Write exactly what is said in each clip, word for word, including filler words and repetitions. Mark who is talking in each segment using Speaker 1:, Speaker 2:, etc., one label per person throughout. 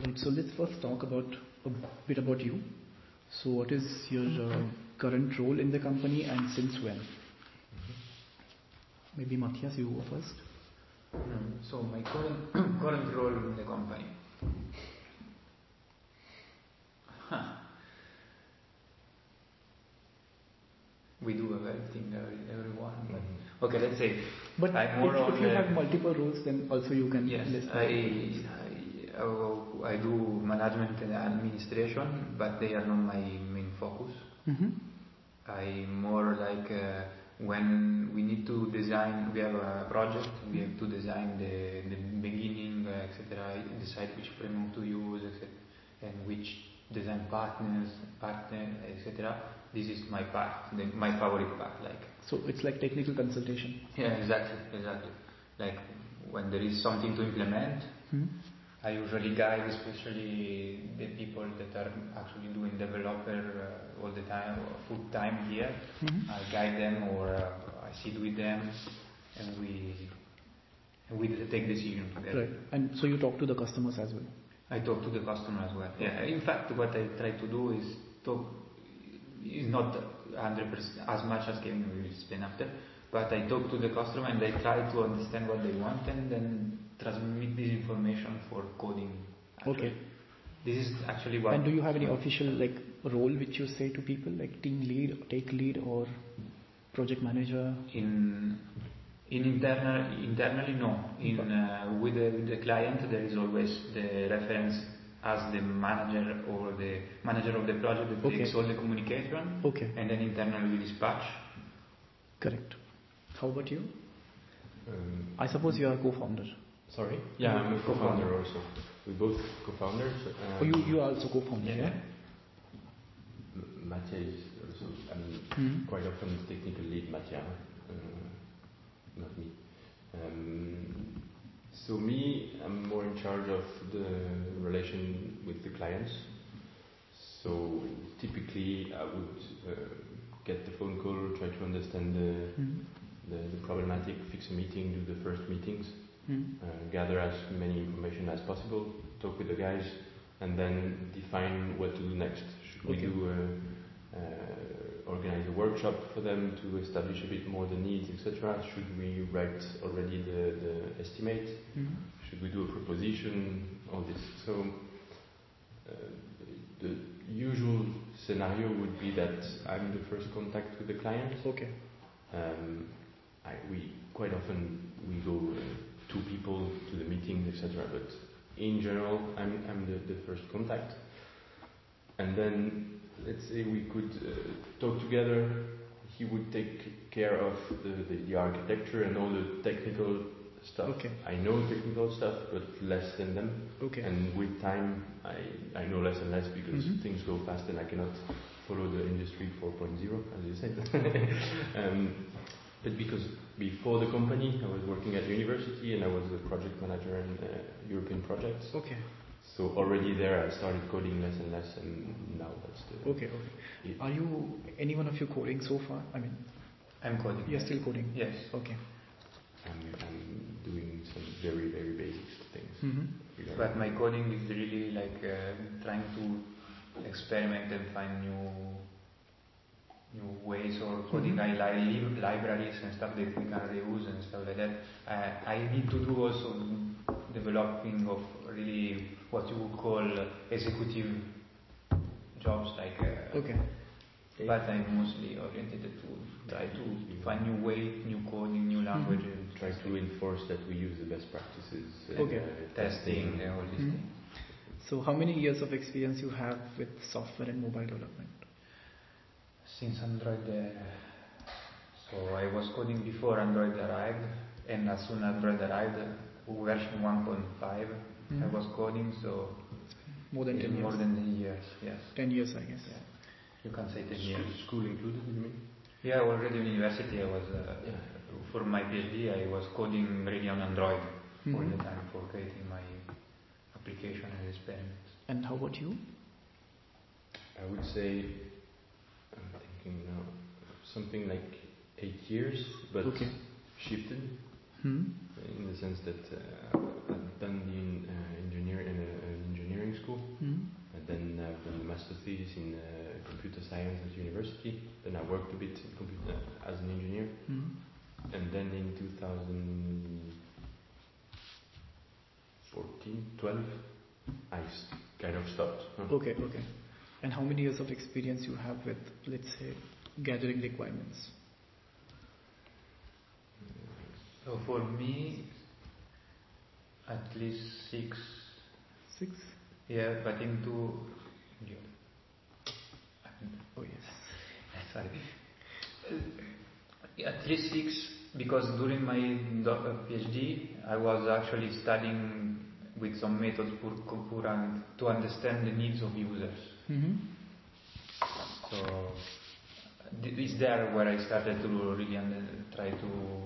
Speaker 1: Alright, so let's first talk about a bit about you. So what is your uh, current role in the company and since when? Mm-hmm. Maybe Matthias, you go first.
Speaker 2: Mm, so my current current role in the company. Huh. We do everything, every, everyone. But okay, let's say.
Speaker 1: But
Speaker 2: I'm more
Speaker 1: if, if you
Speaker 2: the,
Speaker 1: have multiple roles, then also you can.
Speaker 2: Yes,
Speaker 1: list
Speaker 2: I, I I do management and administration, but they are not my main focus. Mm-hmm. I more like uh, when we need to design. We have a project. We have to design the the beginning, uh, et cetera. Decide which framework to use, et cetera, and which design partners, partner, et cetera. This is my part, the, my favorite part. Like
Speaker 1: so, it's like technical consultation.
Speaker 2: Yeah, exactly, exactly. Like when there is something to implement, hmm? I usually guide, especially the people that are actually doing developer uh, all the time, or full time here. Mm-hmm. I guide them, or uh, I sit with them, and we and we take decisions together.
Speaker 1: Right. And so you talk to the customers as well.
Speaker 2: I talk to the customer as well. Yeah. In fact, what I try to do is talk. Is not one hundred percent as much as Kevin will explain after, but I talk to the customer and I try to understand what they want and then transmit this information for coding. Actually.
Speaker 1: Okay.
Speaker 2: This is actually what.
Speaker 1: And do you have any official like role which you say to people, like team lead, take lead, or project manager?
Speaker 2: In in internal internally no. In uh, with the with the client there is always the reference as the manager or the manager of the project that okay. takes all the communication,
Speaker 1: okay.
Speaker 2: and then internally we dispatch.
Speaker 1: Correct. How about you?
Speaker 3: Um,
Speaker 1: I suppose you are a co-founder.
Speaker 3: Sorry? Yeah, I'm a co-founder, co-founder also. We both co-founders. Um,
Speaker 1: oh, you, you are also co-founder, yeah? yeah?
Speaker 3: Mattia is also, I mean, mm-hmm. quite often the technical lead, Mattia, uh, not me. Um, So me, I'm more in charge of the relation with the clients. So typically I would uh, get the phone call, try to understand the, mm-hmm. the, the problematic, fix a meeting, do the first meetings, mm-hmm. uh, gather as many information as possible, talk with the guys, and then define what to do next. Should okay. we do a, uh, organize a workshop for them to establish a bit more the needs, et cetera? Should we write already the, the estimate? Mm-hmm. Should we do a proposition? All this. So uh, the usual scenario would be that I'm the first contact with the client.
Speaker 1: Okay.
Speaker 3: Um, I, we quite often we go uh, two people to the meeting, et cetera. But in general, I'm I'm the, the first contact, and then. Let's say we could uh, talk together. He would take care of the, the, the architecture and all the technical stuff.
Speaker 1: Okay.
Speaker 3: I know technical stuff, but less than them.
Speaker 1: Okay.
Speaker 3: And with time, I, I know less and less because mm-hmm. things go fast and I cannot follow the industry four point oh, as you said. um, but because before the company, I was working at university and I was a project manager in uh, European projects.
Speaker 1: Okay.
Speaker 3: So already there I started coding less and less, and now that's the...
Speaker 1: Okay, okay. It. Are you, any one of you coding so far? I mean...
Speaker 2: I'm coding.
Speaker 1: You're still coding?
Speaker 2: Yes.
Speaker 1: Okay.
Speaker 3: I'm, I'm doing some very, very basic things.
Speaker 2: Mm-hmm. But my coding is really like uh, trying to experiment and find new new ways or coding mm-hmm. I li- libraries and stuff that we can reuse and stuff like that. Uh, I need to do also developing of really what you would call executive jobs, like uh,
Speaker 1: okay.
Speaker 2: But I'm mostly oriented to try to find new way, new coding, new languages.
Speaker 3: Mm-hmm. Try to enforce that we use the best practices.
Speaker 1: Okay.
Speaker 3: And, uh,
Speaker 2: testing and all these
Speaker 1: mm-hmm.
Speaker 2: things.
Speaker 1: So how many years of experience you have with software and mobile development?
Speaker 2: Since Android, uh, so I was coding before Android arrived, and as soon as Android arrived, uh, version one point five, mm-hmm. I was coding, so
Speaker 1: more than ten years.
Speaker 2: More than ten years, yes.
Speaker 1: Ten years, I guess.
Speaker 2: Yeah. You can say ten
Speaker 3: school,
Speaker 2: years.
Speaker 3: School included, you mean?
Speaker 2: Yeah, already in university I was, uh, yeah. for my PhD I was coding really on Android mm-hmm. all the time for creating my application and experiments.
Speaker 1: And how about you?
Speaker 3: I would say, I'm thinking now, something like eight years, but
Speaker 1: okay.
Speaker 3: shifted
Speaker 1: hmm.
Speaker 3: in the sense that uh, I've done the uh, engineering, uh, engineering master's thesis in uh, computer science at university. Then I worked a bit in computer as an engineer. Mm-hmm. And then in two thousand fourteen, twelve, I kind of stopped.
Speaker 1: Okay, okay. And how many years of experience you have with, let's say, gathering requirements?
Speaker 2: So for me, at least six.
Speaker 1: Six?
Speaker 2: Yeah, I think two. Yeah.
Speaker 1: Oh yes.
Speaker 2: Sorry. Uh, at least six, because during my PhD, I was actually studying with some methods for, for and to understand the needs of users. Mm-hmm. So it's there where I started to really under, try to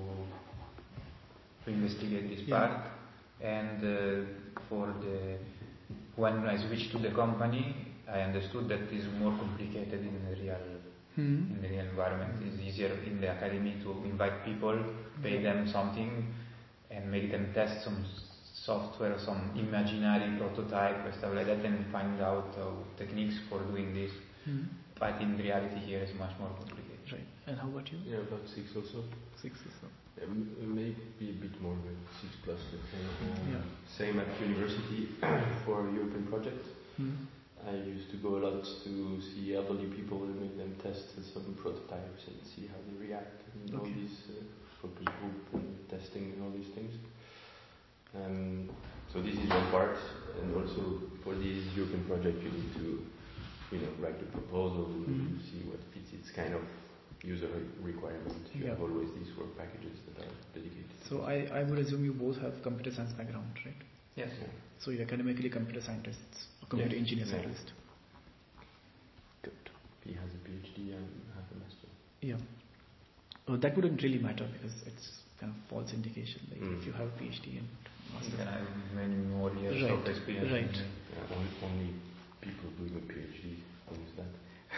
Speaker 2: to investigate this
Speaker 1: yeah.
Speaker 2: part. And uh, for the when I switched to the company, I understood that it's more complicated in the real mm-hmm. in the real environment. It's easier in the academy to invite people, pay them something, and make them test some software, some imaginary prototype or stuff like that, and find out uh, techniques for doing this. Mm-hmm. But in reality, here is much more complicated.
Speaker 1: Right. And how about you?
Speaker 3: Yeah, about six also.
Speaker 1: Six also.
Speaker 3: Yeah, maybe a bit more than six plus. Uh,
Speaker 1: yeah.
Speaker 3: Same at university for European projects. Mm-hmm. I used to go a lot to see elderly people and make them test some prototypes and see how they react and okay. all these uh, focus group and testing and all these things. Um, so this is one part, and also for this European project you need to, you know, write the proposal, mm-hmm. see what fits its kind of user requirement. You
Speaker 1: yeah.
Speaker 3: have always these work packages that are dedicated.
Speaker 1: So I, I would assume you both have computer science background, right?
Speaker 2: Yes.
Speaker 3: Yeah.
Speaker 1: So you're academically computer scientists, or computer
Speaker 3: yes.
Speaker 1: engineer
Speaker 3: yeah.
Speaker 1: scientist. Good.
Speaker 3: He has a PhD and half a master.
Speaker 1: Yeah. Well, that wouldn't really matter because it's kind of false indication. Like mm. if you have a PhD and master.
Speaker 2: Then I have many more years
Speaker 1: right.
Speaker 2: of experience.
Speaker 1: Right.
Speaker 3: Yeah, only, only people doing a PhD use that.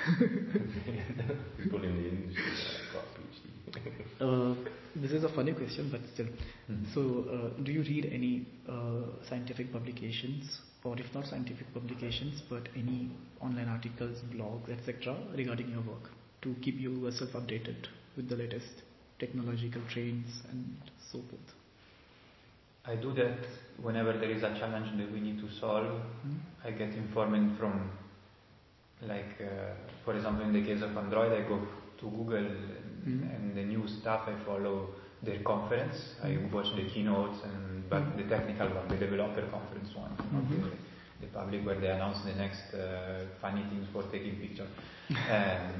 Speaker 3: People in the industry got a PhD.
Speaker 1: uh, this is a funny question, but still. Mm-hmm. So, uh, do you read any uh, scientific publications, or if not scientific publications, but any online articles, blogs, et cetera, regarding your work to keep yourself updated with the latest technological trends and so forth?
Speaker 2: I do that whenever there is a challenge that we need to solve. Mm-hmm. I get informed from, like, uh, for example, in the case of Android, I go to Google mm-hmm. and the new stuff, I follow their conference. Mm-hmm. I watch the keynotes, and but mm-hmm. the technical one, the developer conference one, mm-hmm. not the, the public where they announce the next uh, funny things for taking pictures. um,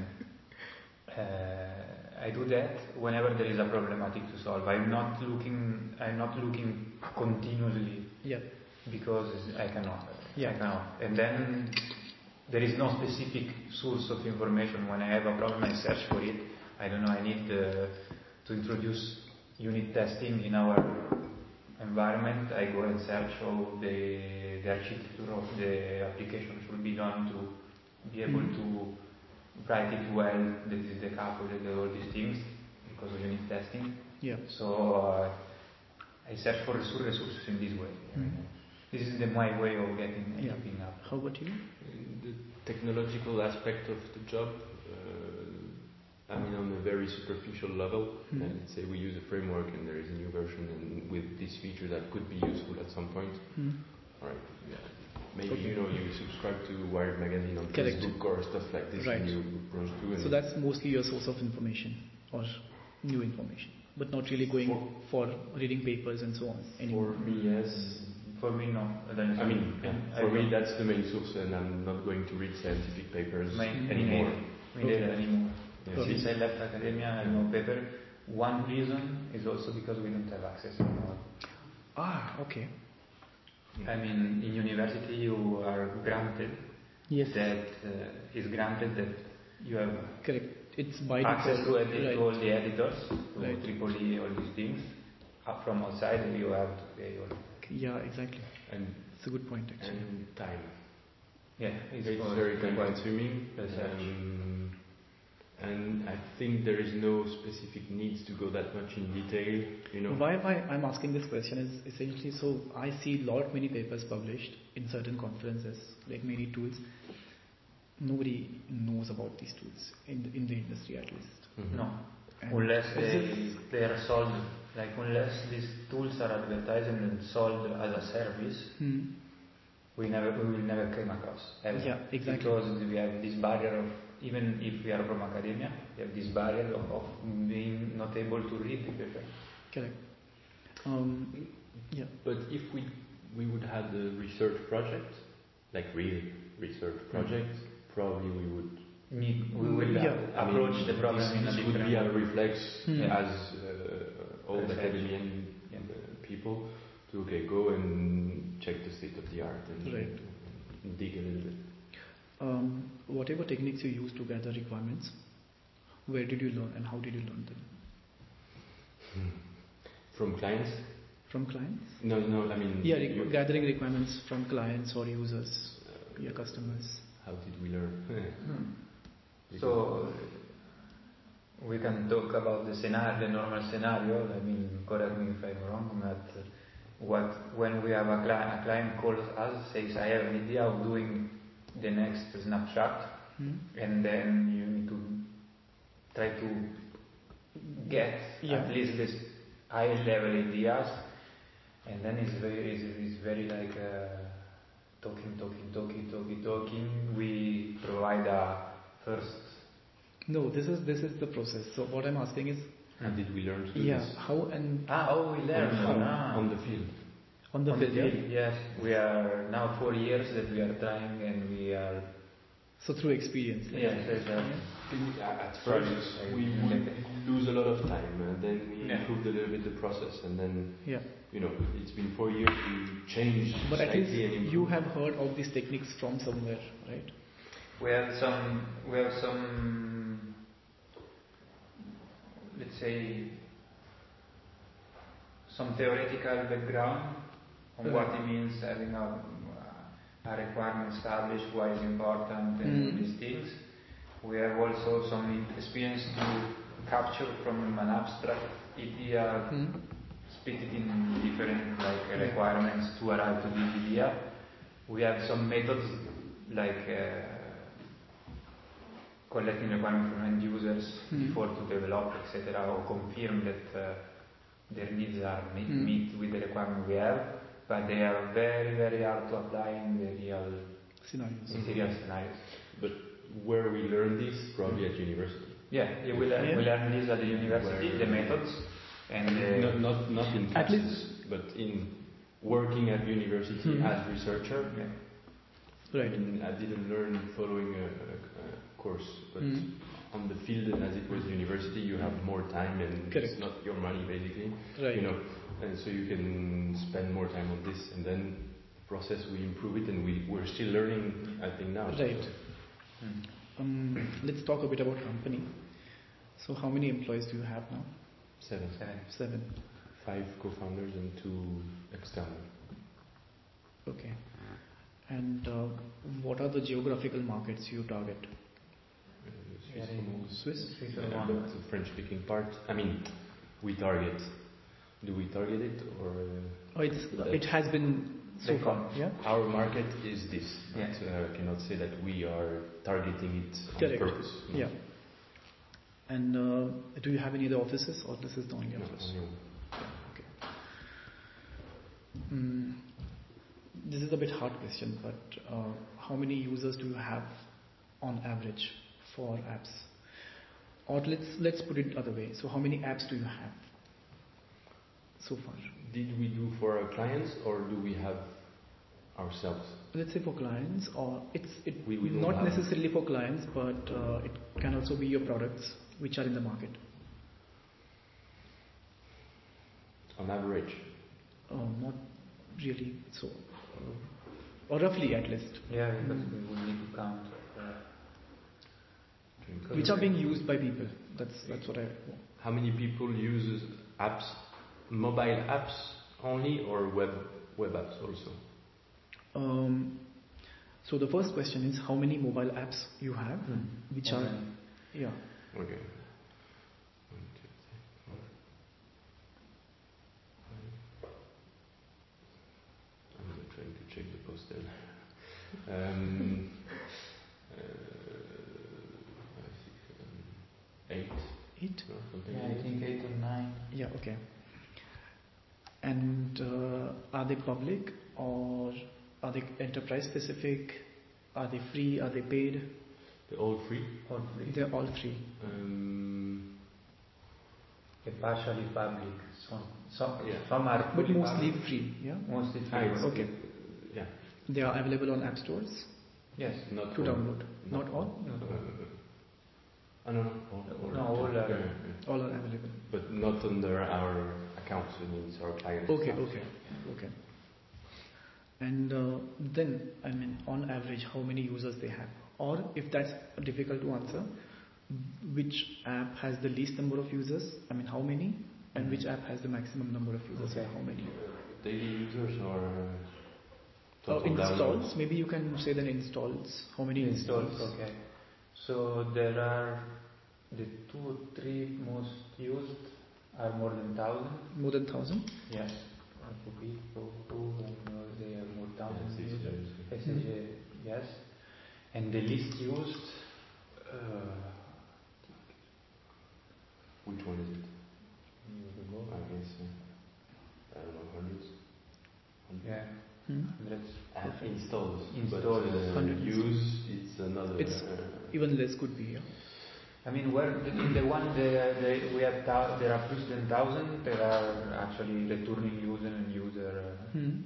Speaker 2: uh, I do that whenever there is a problematic to solve. I'm not looking. I'm not looking continuously.
Speaker 1: Yeah.
Speaker 2: Because I cannot.
Speaker 1: Yeah.
Speaker 2: I cannot. And then there is no specific source of information. When I have a problem, I search for it. I don't know. I need uh, to introduce unit testing in our environment. I go and search how the the architecture of the application should be done to be able mm-hmm. to write it well, that is the calculate, all these things, because of unit testing.
Speaker 1: Yeah.
Speaker 2: So uh, I search for resources in this way. Mm-hmm. This is the, my way of getting
Speaker 1: yeah.
Speaker 2: keeping up.
Speaker 1: How about you?
Speaker 3: The technological aspect of the job, uh, I mean, on a very superficial level, mm-hmm. and let's say we use a framework and there is a new version and with this feature that could be useful at some point. Mm-hmm. All right. Yeah. Maybe okay. you know you subscribe to Wired magazine on
Speaker 1: Correct.
Speaker 3: Facebook or stuff like this,
Speaker 1: right.
Speaker 3: and you browse through. And
Speaker 1: so that's mostly your source of information or new information, but not really going for, for reading papers and so on anymore.
Speaker 3: For me, yes.
Speaker 2: For me, no.
Speaker 3: I mean, yeah. for I me, that's the main source, and I'm not going to read scientific papers my, anymore.
Speaker 2: Me neither okay. anymore.
Speaker 3: Yes.
Speaker 2: Since I left academia, I have no paper. One reason is also because we don't have access anymore.
Speaker 1: Ah, okay.
Speaker 2: I mean, in university you are granted
Speaker 1: yes.
Speaker 2: that uh, is granted that you have
Speaker 1: correct. It's by
Speaker 2: access to, edit,
Speaker 1: right.
Speaker 2: to all the editors, to
Speaker 1: right.
Speaker 2: Triple E, all these things. Up from outside, you have to pay all.
Speaker 1: Yeah, exactly.
Speaker 3: And
Speaker 1: it's a good point actually.
Speaker 3: And time.
Speaker 2: Yeah, it's,
Speaker 3: it's very time consuming. Um, and I think there is no specific needs to go that much in detail, you know.
Speaker 1: Why, why I'm asking this question is essentially so I see lot many papers published in certain conferences, like many tools, nobody knows about these tools in the, in the industry at least.
Speaker 3: Mm-hmm.
Speaker 2: No,
Speaker 1: And
Speaker 2: unless they,
Speaker 1: this-
Speaker 2: they are sold, like unless these tools are advertised and sold as a service,
Speaker 1: Hmm.
Speaker 2: we never, we will never come across. Ever.
Speaker 1: Yeah, exactly.
Speaker 2: Because we have this barrier of, even if we are from academia, we have this barrier of, of being not able to read the paper.
Speaker 1: Correct. Um, yeah.
Speaker 3: But if we we would have a research project, like real research project, probably we would
Speaker 2: Need, we will
Speaker 1: Yeah.
Speaker 2: uh, approach
Speaker 3: I mean,
Speaker 2: the problem
Speaker 3: this,
Speaker 2: in a
Speaker 3: this
Speaker 2: different
Speaker 3: would be a
Speaker 2: way.
Speaker 3: reflex
Speaker 1: Hmm.
Speaker 3: as uh, all the
Speaker 2: Research.
Speaker 3: academian
Speaker 2: Yeah.
Speaker 3: uh, people to okay go and check the state of the art and
Speaker 1: Right.
Speaker 3: dig a little bit.
Speaker 1: Um, whatever techniques you use to gather requirements, where did you learn and how did you learn them?
Speaker 3: From clients?
Speaker 1: From clients?
Speaker 3: No, no. I mean,
Speaker 1: Yeah, re-
Speaker 3: you-
Speaker 1: gathering requirements from clients or users, your customers.
Speaker 3: how did we learn?
Speaker 2: Hmm. So we can talk about the scenario, the normal scenario. I mean, correct me if I'm wrong. But what when we have a client, a client calls us, says, "I have an idea of doing the next snapshot,"
Speaker 1: Hmm?
Speaker 2: and then you need to try to get
Speaker 1: Yeah.
Speaker 2: at least this high level ideas, and then it's very, it's, it's very like uh, talking, talking, talking, talking, talking. We provide a first.
Speaker 1: No, this is this is the process. So what I'm asking is,
Speaker 3: How did we learn to do
Speaker 1: yeah,
Speaker 3: this?
Speaker 1: how and
Speaker 2: Ah, oh, we learn
Speaker 3: on,
Speaker 2: ah.
Speaker 3: on the field.
Speaker 1: on the
Speaker 2: On
Speaker 1: field, yeah?
Speaker 2: field, yes. We are now four years that we are trying, and we are.
Speaker 1: So through experience. like-
Speaker 2: Yes, exactly.
Speaker 3: At
Speaker 2: Sorry,
Speaker 3: first,
Speaker 2: I-
Speaker 3: we
Speaker 2: I
Speaker 3: would
Speaker 2: get
Speaker 3: lose a lot of time, and then we
Speaker 2: Yeah.
Speaker 3: improved a little bit the process, and then
Speaker 1: Yeah.
Speaker 3: you know it's been four years. We changed
Speaker 1: But at least
Speaker 3: slightly and
Speaker 1: you
Speaker 3: improved.
Speaker 1: have heard of these techniques from somewhere, right?
Speaker 2: We have some. We have some. Let's say some theoretical background on what it means having a, a requirement established, why it's important, and
Speaker 1: Mm.
Speaker 2: these things. We have also some experience to capture from an abstract idea,
Speaker 1: Hmm?
Speaker 2: split it in different like
Speaker 1: Yeah.
Speaker 2: requirements to arrive to this idea. We have some methods like uh, collecting requirements from end users
Speaker 1: Mm.
Speaker 2: before to develop, et cetera, or confirm that uh, their needs are meet,
Speaker 1: Mm.
Speaker 2: meet with the requirement we have, but they are very, very hard to apply in the real,
Speaker 1: Scenarios.
Speaker 2: in the real scenarios.
Speaker 3: But where we learn this, probably at university.
Speaker 2: Yeah, yeah, we learn,
Speaker 1: Yeah.
Speaker 2: we learn this at the university,
Speaker 3: Where-
Speaker 2: the methods, and uh,
Speaker 3: Not, not, not in
Speaker 1: At
Speaker 3: classes, but in working at university
Speaker 1: Mhm.
Speaker 3: as researcher.
Speaker 2: yeah.
Speaker 1: Right.
Speaker 3: I mean, I didn't learn following a, a, a course, but
Speaker 1: Mhm.
Speaker 3: on the field, and as it was university, you have more time, and
Speaker 1: Correct.
Speaker 3: it's not your money basically.
Speaker 1: Right.
Speaker 3: You know, and so you can spend more time on this, and then the process we improve it, and we we're still learning. I think now.
Speaker 1: Right.
Speaker 2: Mm.
Speaker 1: Um, let's talk a bit about company. So how many employees do you have now?
Speaker 3: Seven,
Speaker 2: Seven.
Speaker 1: Seven.
Speaker 3: five co-founders and two external.
Speaker 1: Okay. And uh, what are the geographical markets you target?
Speaker 3: Uh, Swiss,
Speaker 2: Yeah,
Speaker 3: Romand.
Speaker 1: Swiss?
Speaker 2: Swiss
Speaker 3: Yeah,
Speaker 2: Romand.
Speaker 3: but the French-speaking part. I mean, we target. Do we target it or? Uh,
Speaker 1: Oh, it's, it has been so
Speaker 2: They
Speaker 1: far.
Speaker 2: come.
Speaker 1: Yeah.
Speaker 3: Our market is this.
Speaker 2: Yeah.
Speaker 3: But, uh, I cannot say that we are targeting it on
Speaker 1: Correct.
Speaker 3: purpose. No.
Speaker 1: Yeah. And uh, do you have any other offices, or this is the only
Speaker 3: No,
Speaker 1: office?
Speaker 3: only one.
Speaker 1: Okay. Mm, this is a bit hard question, but uh, how many users do you have on average for apps? Or let's let's put it other way. So how many apps do you have so far?
Speaker 3: Did we do for our clients or do we have ourselves?
Speaker 1: Let's say for clients, or it's it
Speaker 3: We- we don't
Speaker 1: not
Speaker 3: have-
Speaker 1: necessarily for clients, but uh, it can also be your products which are in the market.
Speaker 3: On average,
Speaker 1: Uh, not really so, uh, or roughly at least,
Speaker 2: Yeah, because we will need to count. Uh,
Speaker 3: drink.
Speaker 1: which are being used by people. That's that's what I.
Speaker 3: How many people use apps, mobile apps only, or web web apps also?
Speaker 1: Um, so the first question is how many mobile apps you have,
Speaker 2: Hmm.
Speaker 1: which
Speaker 2: Okay.
Speaker 1: are yeah.
Speaker 3: Okay. One, two, three, four, five. I'm trying to check the poster. Um, uh, something
Speaker 2: Yeah,
Speaker 3: like
Speaker 2: I
Speaker 3: that.
Speaker 2: think eight or nine.
Speaker 1: Yeah, okay. And uh, are they public or are they enterprise specific? Are they free? Are they paid?
Speaker 3: They're all free.
Speaker 2: All free.
Speaker 1: They're all free.
Speaker 3: Um,
Speaker 2: A partially public. Some, some,
Speaker 3: Yeah.
Speaker 2: some are
Speaker 1: But
Speaker 2: fully
Speaker 1: mostly
Speaker 2: public,
Speaker 1: free, yeah?
Speaker 2: mostly free.
Speaker 3: ah, it's-
Speaker 1: Okay.
Speaker 3: Yeah.
Speaker 1: They are available on app stores
Speaker 2: Yes.
Speaker 3: Not
Speaker 1: to
Speaker 3: all.
Speaker 1: download. Not all?
Speaker 2: Not
Speaker 3: Uh,
Speaker 2: all.
Speaker 3: uh, no, no, all, all,
Speaker 2: No, all
Speaker 3: yeah,
Speaker 2: are-
Speaker 3: yeah, yeah.
Speaker 1: All are available.
Speaker 3: But not under our accounts. It means our clients.
Speaker 1: Okay, okay, okay. And uh, then, I mean, on average, how many users they have? Or if that's difficult to answer, which app has the least number of users? I mean, how many? And which app has the maximum number of users
Speaker 2: Okay.
Speaker 1: and how many?
Speaker 3: Uh, daily users or uh,
Speaker 1: Uh,
Speaker 3: total
Speaker 1: installs,
Speaker 3: downloads?
Speaker 1: maybe you can say then installs. How many installs?
Speaker 2: Installs, okay. So there are the two or three most used are more than thousand.
Speaker 1: More than thousand?
Speaker 2: Yes. F O P, F O P, and uh, they are more thousand
Speaker 3: Yeah,
Speaker 2: users.
Speaker 3: S
Speaker 2: S A J, yes. And the least used, uh,
Speaker 3: Which one is it?
Speaker 2: you will go.
Speaker 3: I guess uh, I don't know, hundreds. Hundreds?
Speaker 2: Yeah,
Speaker 1: Hmm?
Speaker 2: hundreds.
Speaker 3: Ah, installs.
Speaker 2: Installs.
Speaker 3: But, uh,
Speaker 1: Hundred
Speaker 3: use, it's another.
Speaker 1: It's
Speaker 3: uh,
Speaker 1: even less could be, yeah?
Speaker 2: I mean, where in the one the, the, we have thou- there are plus than thousand, there are actually returning user and user. Uh,
Speaker 1: Hmm.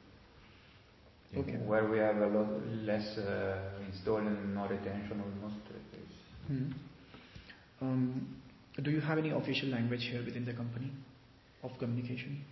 Speaker 1: Okay.
Speaker 2: Where we have a lot less uh, install and no retention almost.
Speaker 1: Hmm. Um, do you have any official language here within the company of communication?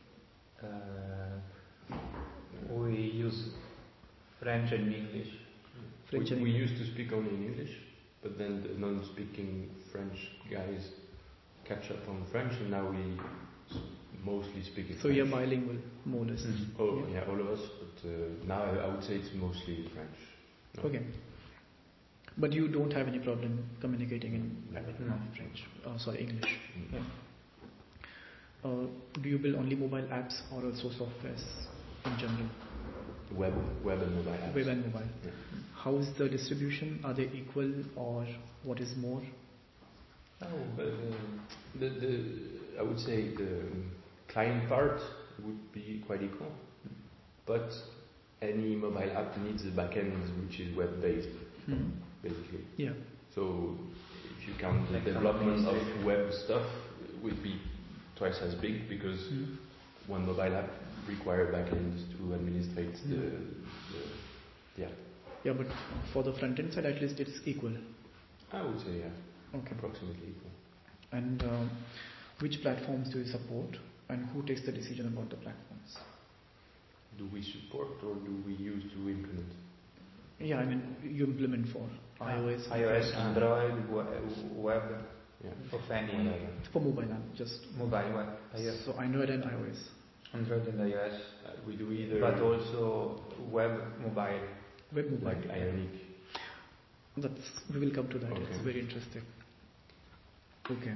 Speaker 2: Uh, we use French and English.
Speaker 1: French
Speaker 3: we,
Speaker 1: and
Speaker 3: we
Speaker 1: English.
Speaker 3: used to speak only in English, but then the non-speaking French guys catch up on French, and now we s- mostly speak in
Speaker 1: So
Speaker 3: French.
Speaker 1: you're bilingual, more or less.
Speaker 3: Oh, yeah, all of us, but uh, now I, I would say it's mostly French. No.
Speaker 1: Okay. But you don't have any problem communicating in I mean,
Speaker 2: No.
Speaker 1: French, uh, sorry, English.
Speaker 3: Mm.
Speaker 2: Yeah.
Speaker 1: Uh, do you build only mobile apps or also softwares in general?
Speaker 3: Web, web and mobile apps.
Speaker 1: Web and mobile.
Speaker 3: Yeah.
Speaker 1: How is the distribution? Are they equal or what is more?
Speaker 2: Oh,
Speaker 3: But, uh, the, the, I would say the client part would be quite equal, but any mobile app needs a backend which is web-based,
Speaker 1: Hmm.
Speaker 3: basically.
Speaker 1: Yeah.
Speaker 3: So if you count the
Speaker 2: Like some
Speaker 3: development of
Speaker 2: administration.
Speaker 3: web stuff, it would be twice as big because
Speaker 1: Hmm.
Speaker 3: one mobile app requires backends to administrate the, the, the app.
Speaker 1: Yeah, but for the front end side, at least it's equal.
Speaker 3: I would say, yeah,
Speaker 1: Okay.
Speaker 3: approximately equal.
Speaker 1: And um, which platforms do you support, and who takes the decision about the platforms?
Speaker 3: Do we support or do we use to implement?
Speaker 1: Yeah, I mean you implement for iOS,
Speaker 2: iOS,
Speaker 3: Ah.
Speaker 2: Android, we- web,
Speaker 3: Yeah.
Speaker 2: of any
Speaker 3: Whatever.
Speaker 1: for mobile app, just
Speaker 2: mobile web. iOS.
Speaker 1: so Android and iOS.
Speaker 2: Android and iOS,
Speaker 3: Uh, we do either
Speaker 2: but also web, mobile.
Speaker 1: Web mobile.
Speaker 3: like Ionic.
Speaker 1: That's we will come to that. It's
Speaker 3: Okay.
Speaker 1: very interesting. Okay.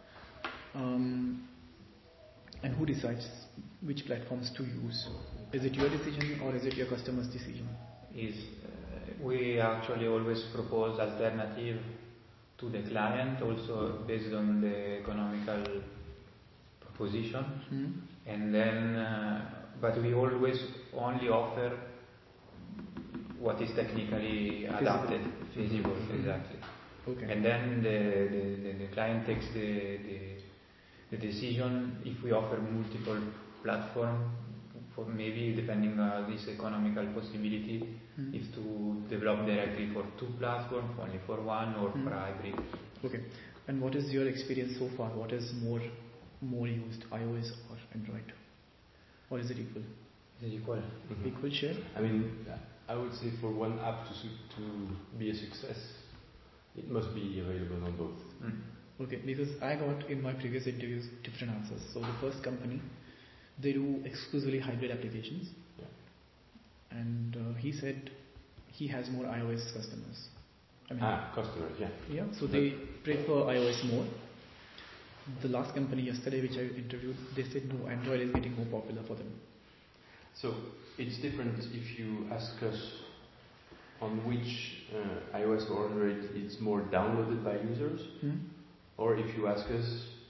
Speaker 1: Um, and who decides which platforms to use? Is it your decision or is it your customer's decision?
Speaker 2: Is uh, we actually always propose alternative to the client, also based on the economical proposition,
Speaker 1: Hmm?
Speaker 2: and then, uh, but we always only offer what is technically adapted, feasible, exactly.
Speaker 1: Okay.
Speaker 2: And then the, the, the, the client takes the, the, the decision if we offer multiple platform, for maybe depending on this economical possibility,
Speaker 1: Hmm.
Speaker 2: if to develop directly for two platforms, only for one, or
Speaker 1: Hmm.
Speaker 2: for hybrid.
Speaker 1: Okay. And what is your experience so far? What is more more used, iOS or Android? Or is it equal?
Speaker 2: Is it equal?
Speaker 3: Mhm.
Speaker 1: Equal share?
Speaker 3: I mean, I would say for one app to su- to be a success, it must be available on both.
Speaker 2: Mm.
Speaker 1: Okay, because I got in my previous interviews different answers. So the first company, they do exclusively hybrid applications,
Speaker 3: Yeah.
Speaker 1: and uh, he said he has more iOS customers. I mean,
Speaker 3: Ah, customers, yeah.
Speaker 1: yeah, so they prefer iOS more. The last company yesterday which I interviewed, they said no, Android is getting more popular for them.
Speaker 3: So it's different if you ask us on which uh, iOS or Android it's more downloaded by users,
Speaker 1: Hmm?
Speaker 3: or if you ask us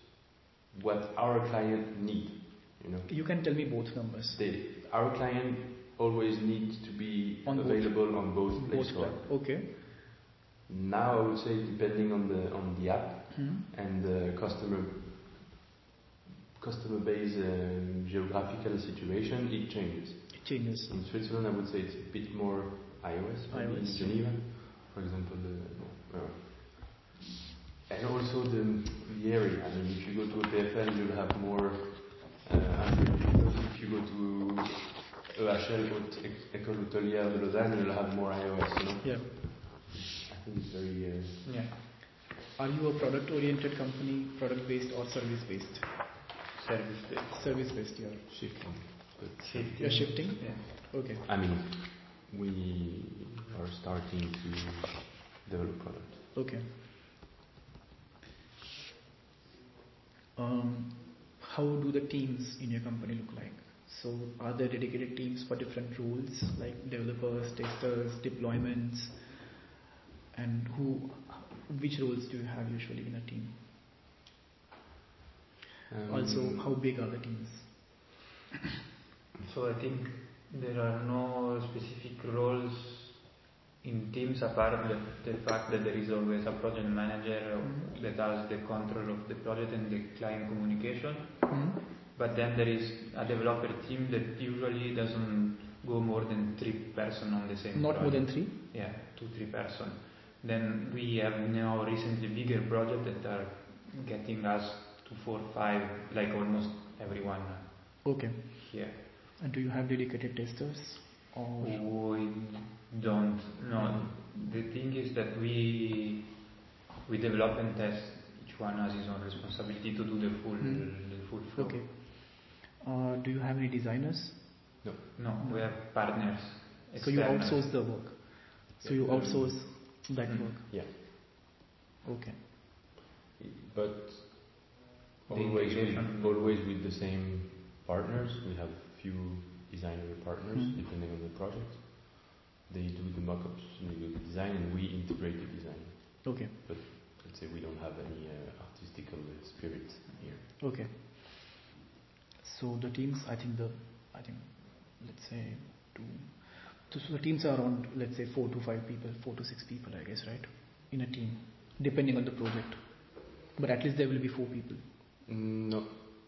Speaker 3: what our client need. You know,
Speaker 1: you can tell me both numbers.
Speaker 3: They, our client always needs to be
Speaker 1: on
Speaker 3: available
Speaker 1: both.
Speaker 3: on both Play Store.
Speaker 1: Okay.
Speaker 3: Now I would say depending on the on the app
Speaker 1: hmm.
Speaker 3: and the customer customer base uh, geographical situation, it changes.
Speaker 1: It changes.
Speaker 3: In Switzerland, I would say it's a bit more iOS. Maybe
Speaker 1: iOS.
Speaker 3: in Geneva, for example, the. Uh, and also the, the area. I mean, if you go to a P F L, you'll have more uh, Android users. If you go to E H L, École Hôtelière de Lausanne, you'll have more iOS. You know?
Speaker 1: Yeah.
Speaker 3: I think it's very. Uh,
Speaker 1: yeah. Are you a product-oriented company, product-based or service-based?
Speaker 2: Service-based.
Speaker 1: Service-based, yeah.
Speaker 3: Shifting. But
Speaker 2: shifting.
Speaker 1: You're shifting?
Speaker 2: Yeah.
Speaker 1: Okay.
Speaker 3: I mean, we are starting to develop product.
Speaker 1: Okay. Um, how do the teams in your company look like? So are there dedicated teams for different roles like developers, testers, deployments, and who, which roles do you have usually in a team? Um, also, how big are the teams?
Speaker 2: So I think there are no specific roles in teams apart the, the fact that there is always a project manager mm-hmm. that has the control of the project and the client communication. Mm-hmm. But then there is a developer team that usually doesn't go more than three person on the same
Speaker 1: Not
Speaker 2: project.
Speaker 1: more than three?
Speaker 2: Yeah, two, three person. Then we have now recently bigger projects that are getting us to four, five, like almost everyone.
Speaker 1: Okay.
Speaker 2: Here.
Speaker 1: And do you have dedicated testers? Or
Speaker 2: we don't. No. The thing is that we we develop and test. Each one has his own responsibility to do the full mm. the full flow.
Speaker 1: Okay. Uh, do you have any designers?
Speaker 2: No. No. No. We have partners.
Speaker 1: So you outsource the work. So you outsource
Speaker 3: mm.
Speaker 1: that
Speaker 3: mm.
Speaker 1: work.
Speaker 3: Yeah.
Speaker 1: Okay.
Speaker 3: But always with, always with the same partners. We have few designer partners mm. depending on the project. They do the mock-ups, they do the design, and we integrate the design.
Speaker 1: Okay.
Speaker 3: But let's say we don't have any uh, artistical spirit here.
Speaker 1: Okay. So the teams, I think the, I think, let's say two. So the teams are around, let's say four to five people, four to six people, I guess, right? In a team, depending on the project. But at least there will be four people.
Speaker 3: No.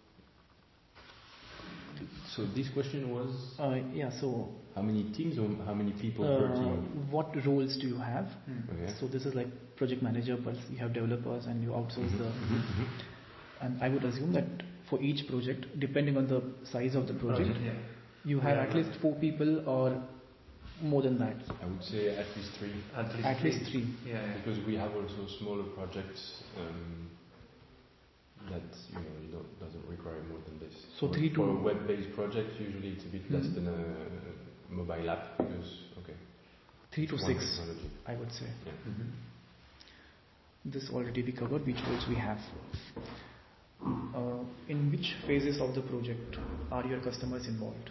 Speaker 3: So this question was?
Speaker 1: Uh, yeah, so...
Speaker 3: How many teams or how many people
Speaker 1: uh,
Speaker 3: per team?
Speaker 1: What roles do you have?
Speaker 3: Mm. Okay.
Speaker 1: So this is like project manager, but you have developers and you outsource mm-hmm. the... Mm-hmm. And I would assume that for each project, depending on the size of the project, project yeah. you have yeah, at least four people or more than that.
Speaker 3: I would say at least three.
Speaker 2: At least,
Speaker 1: at
Speaker 2: three.
Speaker 1: least three.
Speaker 2: Yeah, yeah.
Speaker 3: Because we have also smaller projects um, that you know you don't, doesn't require more than this.
Speaker 1: So
Speaker 3: for,
Speaker 1: three to
Speaker 3: for a web-based project, usually it's a bit mm-hmm. less than a mobile app because okay.
Speaker 1: Three to six, technology. I would say.
Speaker 3: Yeah.
Speaker 1: Mm-hmm. This already we covered. Which roles we have? Uh, in which phases of the project are your customers involved?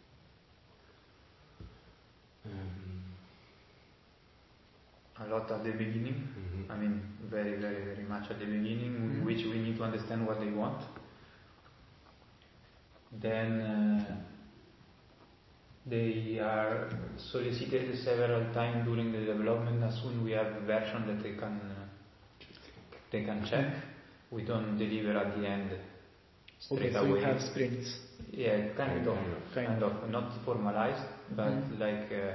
Speaker 3: Um,
Speaker 2: a lot at the beginning. Mm-hmm. I mean, very, very, very much at the beginning, mm-hmm. which we need to understand what they want. Then uh, they are solicited several times during the development. As soon as we have a version that they can uh, they can check. We don't deliver at the end straight
Speaker 1: okay, so
Speaker 2: away.
Speaker 1: You have sprints.
Speaker 2: Yeah, kind, kind of,
Speaker 1: kind,
Speaker 2: kind of, of, not formalized, but mm-hmm. like uh,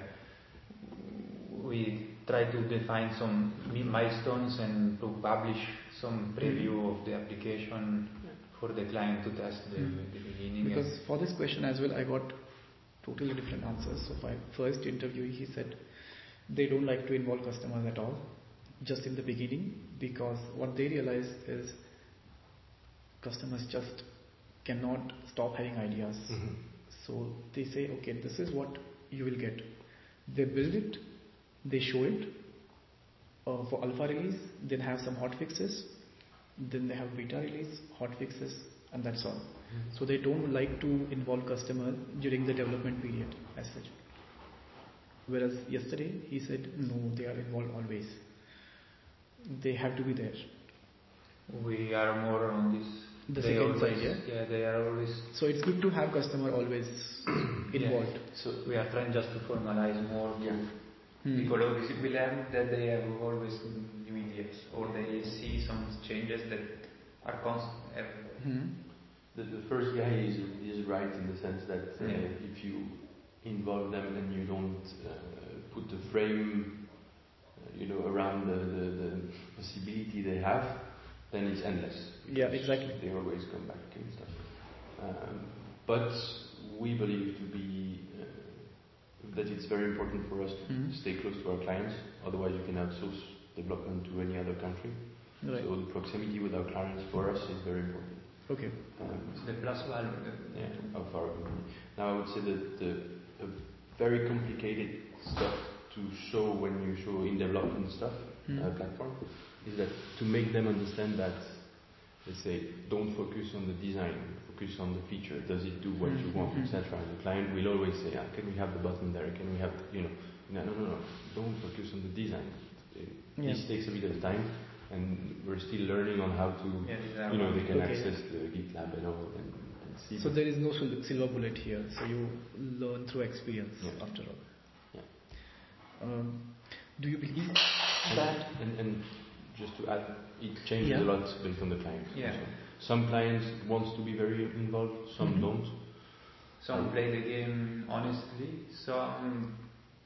Speaker 2: we try to define some milestones and to publish some preview mm-hmm. of the application yeah. for the client to test the, mm-hmm. the beginning.
Speaker 1: Because for this question as well, I got totally different answers. So my first interview, he said they don't like to involve customers at all, just in the beginning, because what they realize is customers just cannot stop having ideas. Mm-hmm. So they say, okay, this is what you will get. They build it, they show it uh, for alpha release, then have some hot fixes, then they have beta release, hot fixes, and that's all. Mm-hmm. So they don't like to involve customer during the development period as such. Whereas yesterday he said, no, they are involved always. They have to be there.
Speaker 2: We are more on this
Speaker 1: the
Speaker 2: they
Speaker 1: second
Speaker 2: always,
Speaker 1: side, yeah?
Speaker 2: Yeah, they are always...
Speaker 1: So it's good to have customer always involved.
Speaker 2: Yeah. So we are trying just to formalize more.
Speaker 3: Yeah.
Speaker 2: Hmm. Because obviously we learn that they have always new ideas, or they see some changes that are constant everywhere.
Speaker 1: Hmm.
Speaker 3: The, the first guy is, is right in the sense that uh,
Speaker 2: yeah.
Speaker 3: if you involve them and you don't uh, put the frame, uh, you know, around the, the, the possibility they have, then it's endless.
Speaker 1: Yeah, exactly.
Speaker 3: They always come back and stuff. Um, but we believe to be uh, that it's very important for us to
Speaker 1: mm-hmm.
Speaker 3: stay close to our clients. Otherwise, you can outsource development to any other country.
Speaker 1: Right.
Speaker 3: So the proximity with our clients for us is very important.
Speaker 1: Okay.
Speaker 3: Um,
Speaker 2: it's the plus value.
Speaker 3: Yeah, of our company. Now I would say that the uh, very complicated stuff to show when you show in development stuff
Speaker 1: mm.
Speaker 3: uh, platform is that to make them understand that, let's say, don't focus on the design, focus on the feature. Does it do what mm-hmm. you want, et cetera. And the client will always say, ah, "Can we have the button there? Can we have, you know, no, no, no, no. Don't focus on the design. It,
Speaker 1: yeah.
Speaker 3: This takes a bit of time." And we're still learning on how to,
Speaker 2: yeah,
Speaker 3: you know, they can
Speaker 1: okay.
Speaker 3: access the GitLab and all, and, and see.
Speaker 1: So there is no silver bullet here. So you learn through experience,
Speaker 3: yeah.
Speaker 1: after all.
Speaker 3: Yeah.
Speaker 1: Um, do you believe
Speaker 3: and,
Speaker 1: that?
Speaker 3: And, and just to add, it changes
Speaker 1: yeah.
Speaker 3: a lot based on the client.
Speaker 2: Yeah.
Speaker 3: So some clients want to be very involved, some
Speaker 1: mm-hmm.
Speaker 3: don't.
Speaker 2: Some play the game honestly, some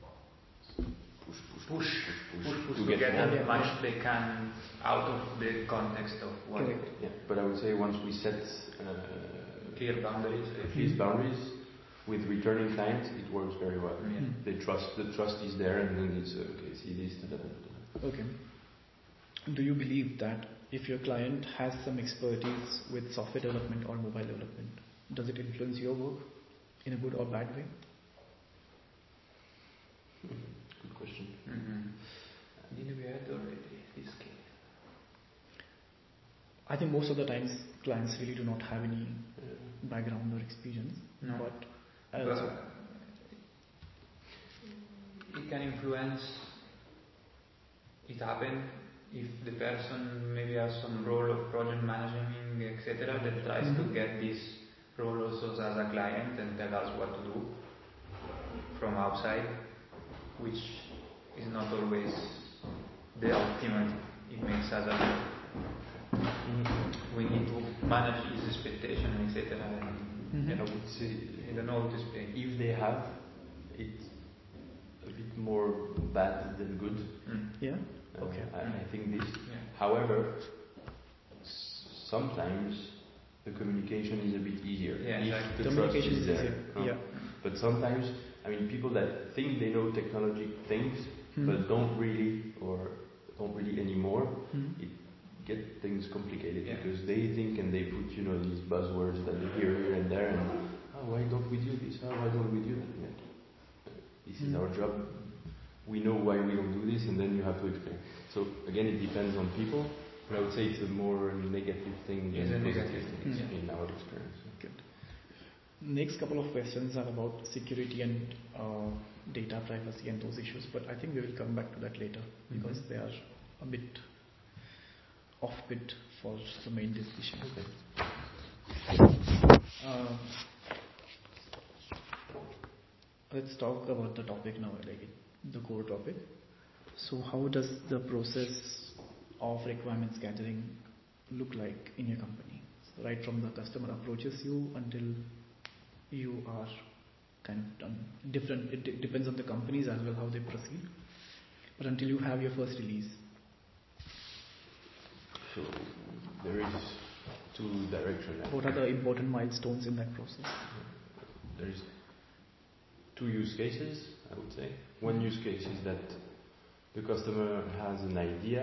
Speaker 2: push, push, push, push, push, push to, to get as much yeah. they can out of the context of what.
Speaker 1: Correct.
Speaker 3: Yeah, but I would say once we set uh,
Speaker 2: clear boundaries,
Speaker 3: clear boundaries with returning clients, it works very well.
Speaker 2: Yeah.
Speaker 3: They trust, the trust is there, and then it's uh, okay. See this. Da, da, da, da.
Speaker 1: Okay. Do you believe that if your client has some expertise with software development or mobile development, does it influence your work in a good or bad way?
Speaker 3: Good question.
Speaker 2: Mm-hmm. Did we had already this case?
Speaker 1: I think most of the times clients really do not have any uh, background or experience.
Speaker 2: No.
Speaker 1: But,
Speaker 2: but it can influence. It happens if the person maybe has some role of project managing, et cetera, that tries mm-hmm. to get this role also as a client and tell us what to do from outside, which is not always the ultimate. It makes us a mm-hmm. we need to manage his expectation, et cetera.
Speaker 3: Mm-hmm. And I would say,
Speaker 2: I don't know how to explain.
Speaker 3: If they have, it's a bit more bad than good.
Speaker 2: Mm.
Speaker 1: Yeah.
Speaker 3: Uh,
Speaker 1: okay.
Speaker 3: I, I think this.
Speaker 2: Yeah.
Speaker 3: However, s- sometimes the communication is a bit easier.
Speaker 2: Yeah,
Speaker 3: if
Speaker 2: exactly.
Speaker 3: the
Speaker 1: Communication
Speaker 3: trust is,
Speaker 1: is
Speaker 3: there.
Speaker 1: easier.
Speaker 3: Uh,
Speaker 1: yeah.
Speaker 3: But sometimes, I mean, people that think they know technology things,
Speaker 1: mm.
Speaker 3: but don't really, or don't really anymore,
Speaker 1: mm.
Speaker 3: it get things complicated
Speaker 2: yeah.
Speaker 3: because they think and they put, you know, these buzzwords that they hear here and there, and oh, why don't we do this? Oh, why don't we do that? Yeah. This is
Speaker 1: mm.
Speaker 3: our job. We know why we don't do this, and then you have to explain. So again, it depends on people, but I would say it's a more negative thing than a positive thing
Speaker 1: yeah.
Speaker 3: in our experience.
Speaker 1: Good. Next couple of questions are about security and uh, data privacy and those issues, but I think we will come back to that later mm-hmm. because they are a bit off-bit for the main discussion.
Speaker 3: Okay.
Speaker 1: Uh, let's talk about the topic now, like the core topic. So how does the process of requirements gathering look like in your company? So right from the customer approaches you until you are kind of done. Different, it d- depends on the companies as well how they proceed. But until you have your first release.
Speaker 3: So there is two directions.
Speaker 1: What are the important milestones in that process?
Speaker 3: There is two use cases, I would say. One use case is that the customer has an idea,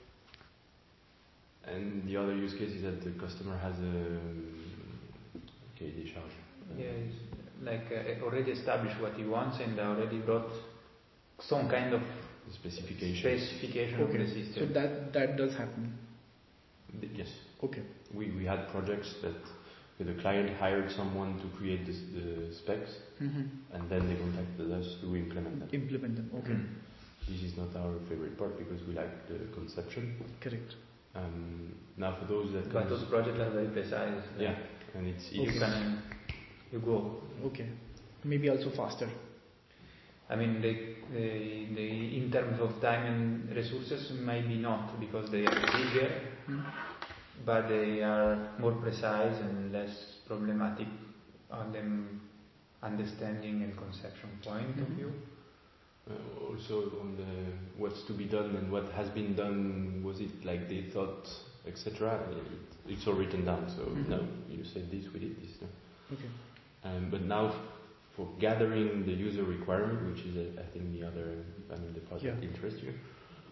Speaker 3: and the other use case is that the customer has a cahier des charges.
Speaker 2: Yeah, it's like uh, already established what he wants and already brought some kind of
Speaker 3: specification,
Speaker 2: specification
Speaker 1: okay.
Speaker 2: of the system.
Speaker 1: So that that does happen.
Speaker 3: Yes.
Speaker 1: Okay.
Speaker 3: We we had projects that the client hired someone to create this, the specs,
Speaker 1: mm-hmm.
Speaker 3: and then they contacted us to implement them.
Speaker 1: Implement them. Okay.
Speaker 3: Mm-hmm. This is not our favorite part because we like the conception.
Speaker 1: Correct.
Speaker 3: Um, now for those that
Speaker 2: but those projects are very precise.
Speaker 3: Yeah, and it's
Speaker 2: you
Speaker 3: it's
Speaker 2: can you go.
Speaker 1: Okay, maybe also faster.
Speaker 2: I mean, they, they, they, in terms of time and resources, maybe not, because they are bigger, mm. but they are more precise and less problematic on them understanding and conception point mm-hmm. of view.
Speaker 3: Uh, also on the what's to be done and what has been done, was it like they thought, et cetera. It, it's all written down, so mm-hmm. no, you said this, we did this. No.
Speaker 1: Okay.
Speaker 3: Um, but now, for gathering the user requirement, which is, uh, I think, the other, I mean, the part
Speaker 1: yeah.
Speaker 3: that interests you.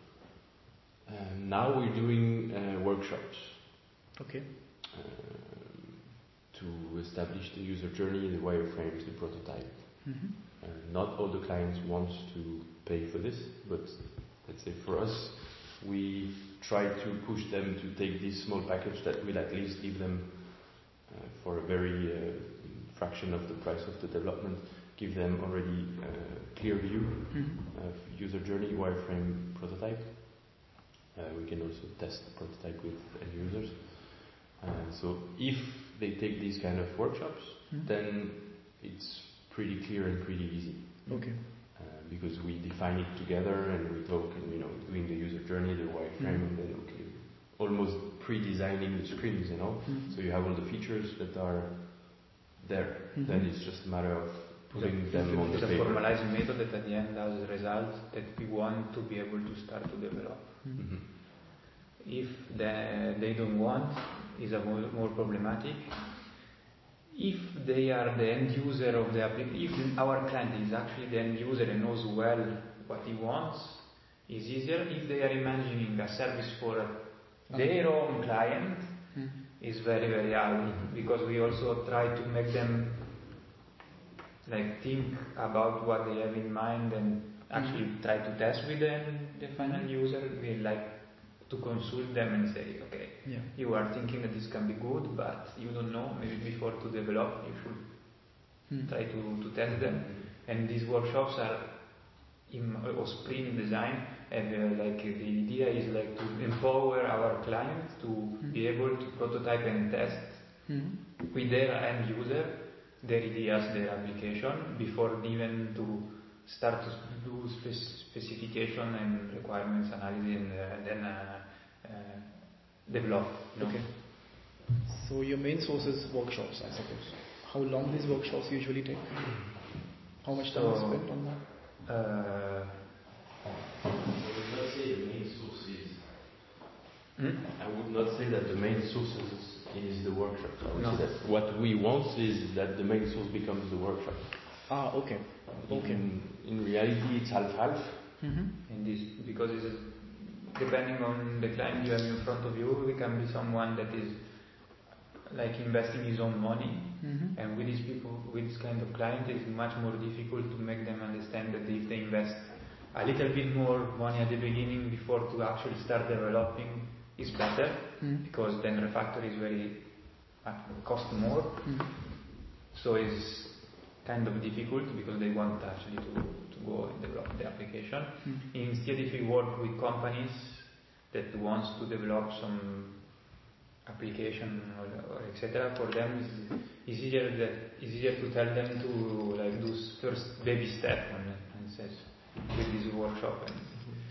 Speaker 3: Um, now we're doing uh, workshops.
Speaker 1: Okay.
Speaker 3: Um, to establish the user journey, the wireframes, the prototype.
Speaker 1: Mm-hmm.
Speaker 3: Uh, not all the clients want to pay for this, but let's say for us, we try to push them to take this small package that will at least give them, uh, for a very uh, fraction of the price of the development, give them already a clear view mm-hmm. of user journey, wireframe, prototype. Uh, we can also test the prototype with end users. Uh, so if they take these kind of workshops, mm-hmm. then it's pretty clear and pretty easy.
Speaker 1: Okay.
Speaker 3: Uh, because we define it together and we talk, and you know, doing the user journey, the wireframe, mm-hmm. and then okay, almost pre-designing the screens, you know. Mm-hmm. So you have all the features that are there. Mm-hmm. Then it's just a matter of putting
Speaker 2: it's
Speaker 3: them
Speaker 2: a,
Speaker 3: on the
Speaker 2: it's
Speaker 3: paper.
Speaker 2: It's a formalized method that at the end has a result that we want to be able to start to develop.
Speaker 3: Mm-hmm.
Speaker 2: If they, they don't want, is a more, more problematic. If they are the end user of the application, if our client is actually the end user and knows well what he wants, is easier. If they are imagining a service for their own client, mm-hmm. is very very hard mm-hmm. because we also try to make them like think about what they have in mind and actually mm-hmm. try to test with them the final user. We like to consult them and say, okay,
Speaker 1: yeah.
Speaker 2: you are thinking that this can be good, but you don't know, maybe before to develop, you should hmm. try to, to test them. And these workshops are in or spring design, and uh, like the idea is like to empower our clients to hmm. be able to prototype and test hmm. with their end user their ideas, their application, before even to start to do spec- specification and requirements analysis and uh, then uh, uh, develop. You know?
Speaker 1: Okay. So your main source is workshops, I suppose. How long these workshops usually take? How much time
Speaker 2: so,
Speaker 1: is spent on that?
Speaker 2: Uh,
Speaker 3: I would not say the main source is.
Speaker 2: Hmm?
Speaker 3: I would not say that the main source is, is the workshop. I would
Speaker 2: no.
Speaker 3: say that what we want is that the main source becomes the workshop.
Speaker 1: Ah, okay. Okay.
Speaker 3: In, in reality, it's half-half.
Speaker 2: Mm-hmm. In this, because it's depending on the client you have in front of you, it can be someone that is like investing his own money, mm-hmm. and with these people, with this kind of client, it's much more difficult to make them understand that if they invest a little bit more money at the beginning before to actually start developing, is better, mm-hmm. because then refactor is very uh, cost more. Mm-hmm. So it's kind of difficult because they want actually to, to go and develop the application. Mm-hmm. Instead, if we work with companies that wants to develop some application or, or et cetera, for them it's, it's easier that it's easier to tell them to like do first baby step and, and says with this workshop. And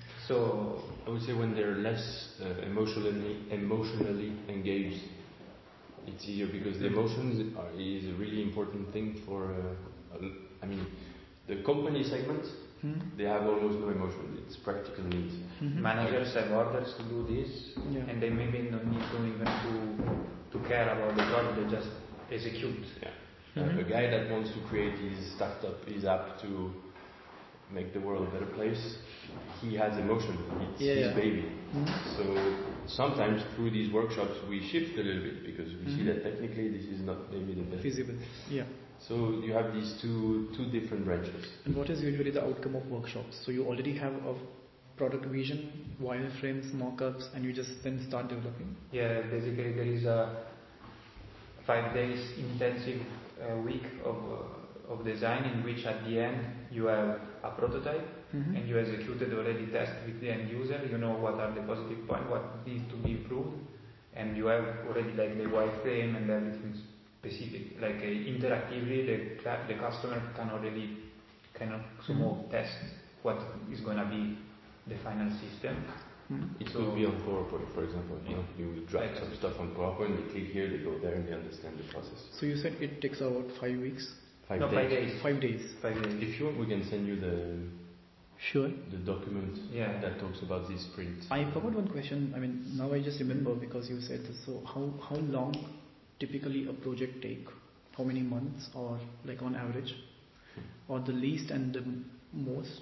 Speaker 2: so
Speaker 3: I would say when they're less uh, emotionally emotionally engaged, it's easier because the emotions are, is a really important thing for. Uh, I mean, the company segment, hmm. they have almost no emotion. It's practical needs.
Speaker 2: Mm-hmm. Managers have orders to do this, yeah. and they maybe don't need to even to to care about the product. They just execute.
Speaker 3: Yeah. Mm-hmm. Uh, a guy that wants to create his startup, his app to make the world a better place, he has emotion. It's
Speaker 1: yeah,
Speaker 3: his
Speaker 1: yeah.
Speaker 3: baby. Mm-hmm. So sometimes through these workshops we shift a little bit because we mm-hmm. see that technically this is not maybe the best.
Speaker 1: Feasible. Yeah.
Speaker 3: So you have these two two different branches.
Speaker 1: And what is usually the outcome of workshops? So you already have a product vision, wireframes, mock-ups, and you just then start developing?
Speaker 2: Yeah, basically there is a five days intensive uh, week of uh, of design in which at the end you have a prototype mm-hmm. and you executed already test with the end user, you know what are the positive points, what needs to be improved, and you have already like the wireframe and everything specific, like uh, interactively the, the customer can already kind of somehow mm-hmm. test what is going to be the final system.
Speaker 3: Mm-hmm. It so will be on PowerPoint, for example. You know, you will draft some stuff on PowerPoint, they click here, they go there, and they understand the process.
Speaker 1: So you said it takes about five weeks?
Speaker 2: Five no, days. Five days.
Speaker 1: Five days.
Speaker 2: Five days.
Speaker 3: If you want, we can send you the
Speaker 1: sure
Speaker 3: the document
Speaker 2: yeah.
Speaker 3: that talks about this sprint.
Speaker 1: I forgot one question. I mean, now I just remember because you said this. So how how long typically a project take? How many months, or like on average, or the least and the most?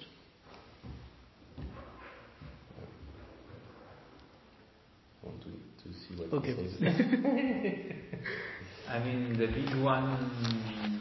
Speaker 3: Want to, to see what
Speaker 1: okay.
Speaker 3: it says.
Speaker 2: I mean, the big one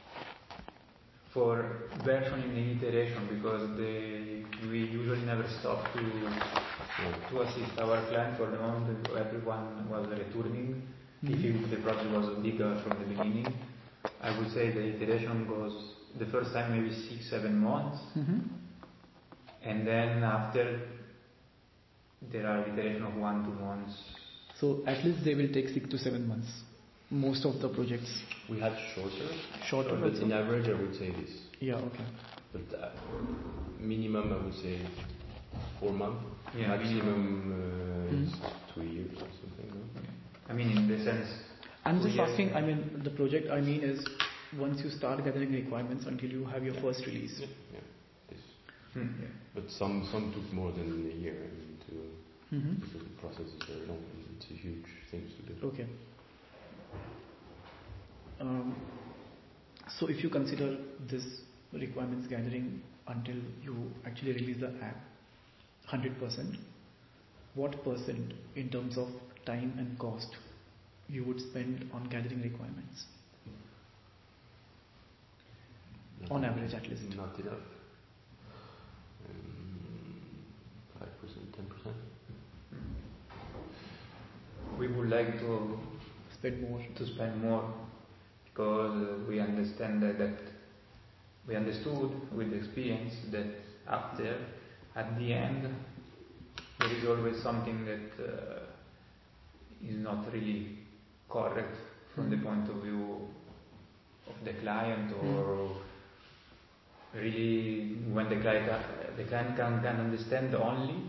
Speaker 2: for version in iteration, because they, we usually never stop to yeah. to assist our client. For the moment, everyone was returning. Mm-hmm. If the project was bigger from the beginning, I would say the iteration goes the first time maybe six, seven months,
Speaker 1: mm-hmm.
Speaker 2: and then after there are iteration of one, two months.
Speaker 1: So at least they will take six to seven months. Most of the projects.
Speaker 3: We had shorter,
Speaker 1: shorter,
Speaker 3: but in average I would say this.
Speaker 1: Yeah, okay.
Speaker 3: But uh, minimum I would say four months.
Speaker 2: Yeah.
Speaker 3: Maximum uh, mm-hmm. is two years or something. No?
Speaker 2: I mean, in the sense.
Speaker 1: I'm just asking. I mean, the project I mean is once you start gathering requirements until you have your
Speaker 3: yeah.
Speaker 1: first release.
Speaker 3: Yeah. yeah. This.
Speaker 2: Mm-hmm. Yeah.
Speaker 3: But some some took more than a year. I mean, to
Speaker 1: mm-hmm.
Speaker 3: because the process is very long and it's a huge thing to do.
Speaker 1: Okay. Um, so if you consider this requirements gathering until you actually release the app one hundred percent, what percent in terms of time and cost you would spend on gathering requirements?
Speaker 3: Not
Speaker 1: on average at least.
Speaker 3: Not enough. Um, five percent, ten percent.
Speaker 2: We would like to
Speaker 1: spend more.
Speaker 2: To spend more. Because we understand that, that we understood with experience that after, at the end, there is always something that uh, is not really correct from mm. the point of view of the client, or mm. really when the client, the client can, can understand only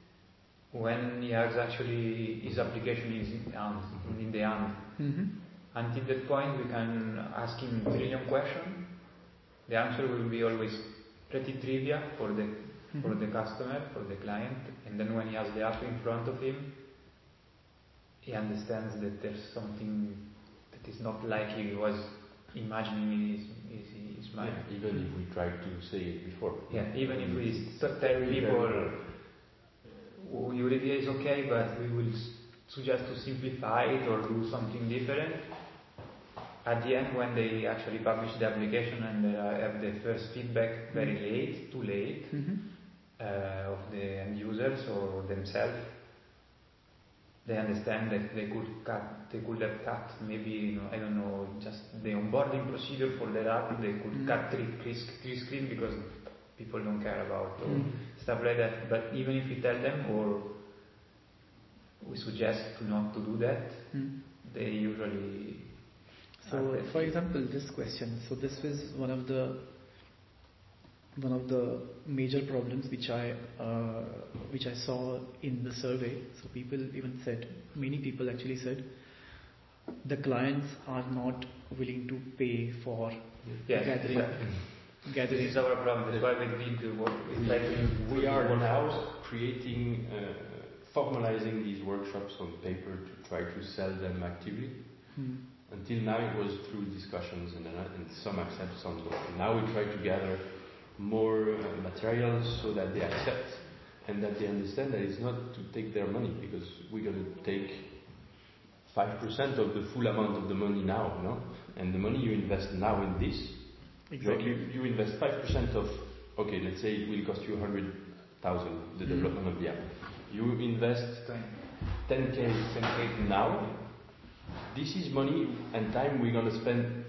Speaker 2: when he has actually his application is in, hand, in the hand.
Speaker 1: Mm-hmm.
Speaker 2: Until that point, we can ask him a trillion questions. The answer will be always pretty trivia for the mm-hmm. for the customer, for the client. And then when he has the app in front of him, he understands that there's something that is not like he was imagining in his, his, his mind.
Speaker 3: Yeah, even if we tried to say it before.
Speaker 2: Yeah, even if we tell people, oh, your idea is okay, but we will suggest to simplify it or do something different. At the end, when they actually publish the application and they have the first feedback very late, too late,
Speaker 1: mm-hmm.
Speaker 2: uh, of the end users or themselves, they understand that they could cut, they could have cut maybe, you know, I don't know, just the onboarding procedure for their app. They could mm-hmm. cut three, three screen because people don't care about mm-hmm. stuff like that. But even if we tell them or we suggest to not to do that,
Speaker 1: mm-hmm.
Speaker 2: they usually.
Speaker 1: So, for example, this question. So, this was one of the one of the major problems which I uh, which I saw in the survey. So, people even said, many people actually said, the clients are not willing to pay for
Speaker 2: yes,
Speaker 1: gathering.
Speaker 2: Exactly.
Speaker 1: gathering.
Speaker 2: This is our problem. That's why we need to work.
Speaker 3: We, we are now creating, uh, formalizing these workshops on paper to try to sell them actively.
Speaker 1: Hmm.
Speaker 3: Until now it was through discussions and, uh, and some accept, some don't. Now we try to gather more uh, materials so that they accept and that they understand that it's not to take their money, because we're going to take five percent of the full amount of the money now, no? And the money you invest now in this,
Speaker 1: exactly.
Speaker 3: you, you invest five percent of, okay, let's say it will cost you one hundred thousand, the mm-hmm. development of the app. You invest ten K now. This is money and time we're going to spend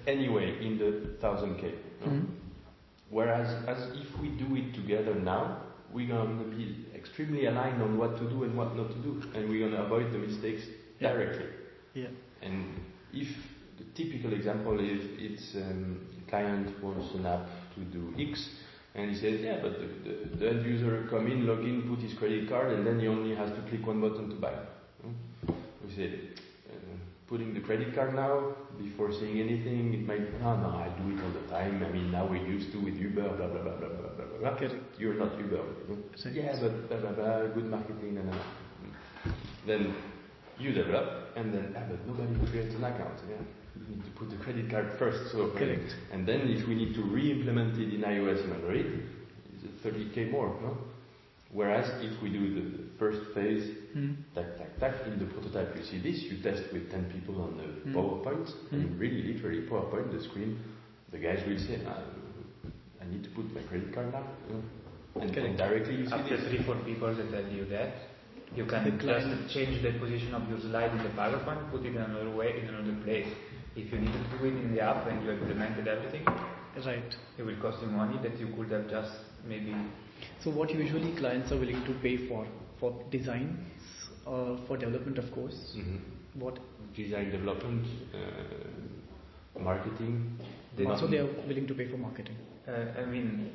Speaker 3: anyway in the thousand K. No? Mm-hmm. Whereas as if we do it together now, we're going to be extremely aligned on what to do and what not to do, and we're going to avoid the mistakes
Speaker 1: yeah.
Speaker 3: directly.
Speaker 1: Yeah.
Speaker 3: And if the typical example is it's um, a client wants an app to do X, and he says, yeah, but the, the, the end user come in, log in, put his credit card, and then he only has to click one button to buy. Hmm? We say, uh, putting the credit card now, before saying anything, it might, oh no, I do it all the time. I mean, now we're used to with Uber, blah, blah, blah, blah, blah, blah, blah.
Speaker 1: Correct.
Speaker 3: You're not Uber.
Speaker 1: Exactly.
Speaker 3: Yeah, but blah, blah, blah, good marketing, and uh, then you develop, and then, ah, but nobody creates an account. Yeah. You need to put the credit card first. So
Speaker 1: correct.
Speaker 3: And then if we need to re-implement it in iOS and Android, it's thirty K more, no? Whereas if we do the, the first phase, mm. tac, tac, tac, in the prototype you see this, you test with ten people on the mm. PowerPoint, mm. and really literally PowerPoint, the screen, the guys will say, ah, I need to put my credit card now. You know? and, and directly you see
Speaker 2: After
Speaker 3: this.
Speaker 2: three, four people that tell you that, you can just change the position of your slide in the PowerPoint, put it in another way, in another place. If you need to do it in the app and you implemented everything,
Speaker 1: right,
Speaker 2: it will cost you money that you could have just maybe.
Speaker 1: So what usually clients are willing to pay for? For designs, uh, for development of course.
Speaker 3: Mm-hmm.
Speaker 1: What?
Speaker 3: Design, development, uh, marketing.
Speaker 1: They also they are willing to pay for marketing.
Speaker 2: Uh, I mean,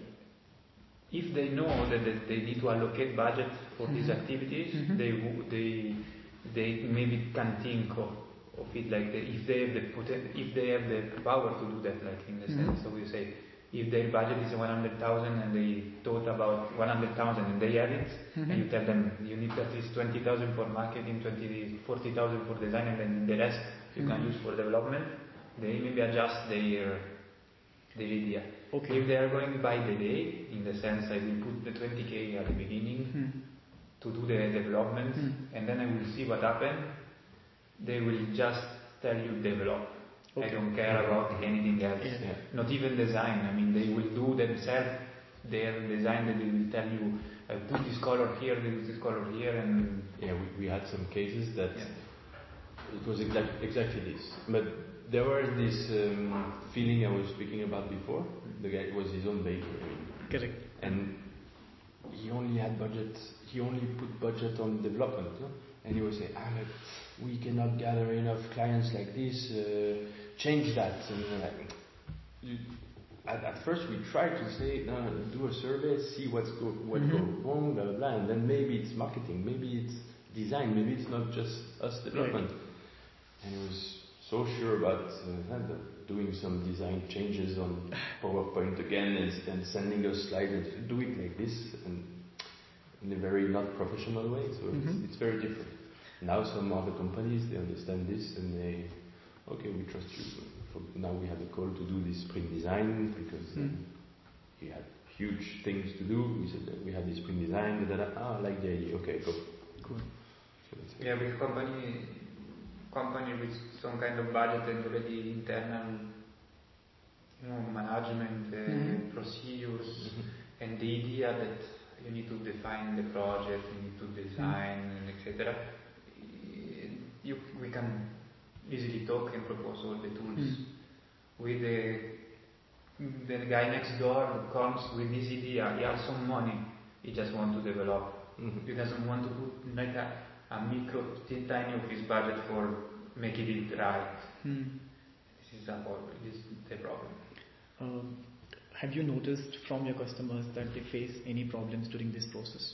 Speaker 2: if they know that, that they need to allocate budget for mm-hmm. these activities, mm-hmm. they they they maybe can think of, of it like the, if they have the poten- if they have the power to do that, like in the mm-hmm. sense. So we say if their budget is one hundred thousand and they thought about one hundred thousand and they have it, mm-hmm. and you tell them you need at least twenty thousand for marketing, twenty, forty thousand for design, and then the rest you mm-hmm. can use for development. They maybe adjust their their idea.
Speaker 1: Okay.
Speaker 2: If they are going by the day, in the sense I will put the twenty K at the beginning mm. to do the development, mm. and then I will see what happens, they will just tell you develop. Okay. I don't care about anything else. Yeah. Yeah. Not even design. I mean, they will do themselves their design, and they will tell you, uh, put this color here, put this color here, and...
Speaker 3: Yeah, we, we had some cases that
Speaker 2: yeah.
Speaker 3: it was exact, exactly this. But there was this um, feeling I was speaking about before. The guy was his own baby. I mean,
Speaker 1: correct.
Speaker 3: And he only had budget, he only put budget on development. No? And he was saying, ah, but we cannot gather enough clients like this, uh, change that. And we're like, you, at, at first we tried to say, no, do a survey, see what's go, what mm-hmm. goes wrong, blah, blah, blah. And then maybe it's marketing, maybe it's design, maybe it's not just us development. Right. And he was so sure about uh, doing some design changes on PowerPoint again and, and sending us slides and do it like this and in a very not professional way. So mm-hmm. it's, it's very different. Now some other companies, they understand this and they, okay, we trust you. For, now we have a call to do this sprint design because mm-hmm. uh, we had huge things to do. We said we had this sprint design. Da, da, da. Ah, I like the idea. Okay, go.
Speaker 1: Cool.
Speaker 2: So yeah, with company. company with some kind of budget and already internal, you know, management uh, mm-hmm. procedures mm-hmm. and the idea that you need to define the project, you need to design, mm-hmm. and et cetera. You, we can easily talk and propose all the tools. Mm-hmm. With the the guy next door who comes with this idea, he has some money, he just wants to develop. Mm-hmm. He doesn't want to put make a a micro, tiny of his budget for making it right. Hmm. This is a problem. This is the problem.
Speaker 1: Um, have you noticed from your customers that they face any problems during this process?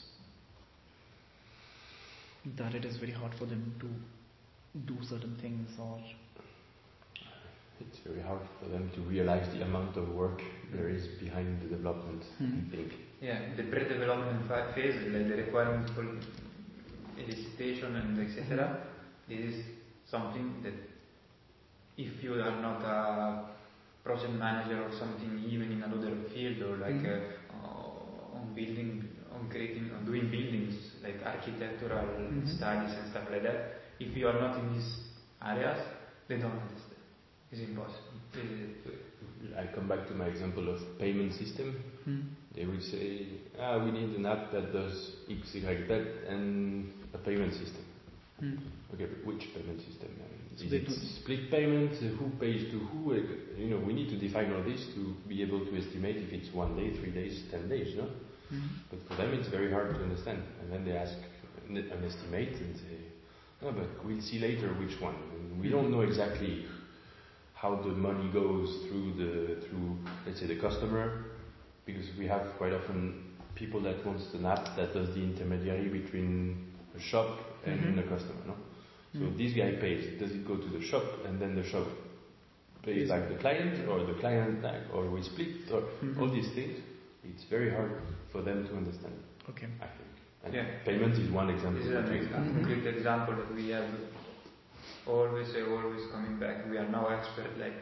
Speaker 1: That it is very hard for them to do certain things, or
Speaker 3: it's very hard for them to realize the amount of work there is behind the development. Hmm. I think.
Speaker 2: Yeah, the pre-development phase, like the requirements for elicitation and et cetera. This is something that if you are not a project manager or something, even in another field or like mm-hmm. uh, on building, on creating, on doing buildings like architectural mm-hmm. studies and stuff like that, if you are not in these areas, they don't understand. It's impossible.
Speaker 3: I come back to my example of payment system. Mm-hmm. They will say, ah, we need an app that does X, Y, Z and a payment system.
Speaker 1: Hmm.
Speaker 3: Okay, but which payment system? I mean,
Speaker 1: So
Speaker 3: is
Speaker 1: they
Speaker 3: it
Speaker 1: do-
Speaker 3: split payment? Uh, who pays to who? Uh, You know, we need to define all this to be able to estimate if it's one day, three days, ten days, no?
Speaker 1: Hmm.
Speaker 3: But for them it's very hard to understand. And then they ask an an estimate and say, oh, but we'll see later which one. And we don't know exactly how the money goes through the, through, let's say, the customer, because we have quite often people that wants an app that does the intermediary between a shop and
Speaker 1: Mhm.
Speaker 3: a customer, no? So
Speaker 1: Mhm.
Speaker 3: this guy pays. Does it go to the shop and then the shop pays
Speaker 1: Yes.
Speaker 3: back the client, or the client back, or we split, or
Speaker 1: Mhm.
Speaker 3: all these things? It's very hard for them to understand,
Speaker 1: Okay.
Speaker 3: I think. And
Speaker 2: Yeah.
Speaker 3: payment is one example.
Speaker 2: This is an
Speaker 3: but we-
Speaker 2: example,
Speaker 1: Mhm.
Speaker 2: concrete example that we have always say, always coming back. We are now expert, like,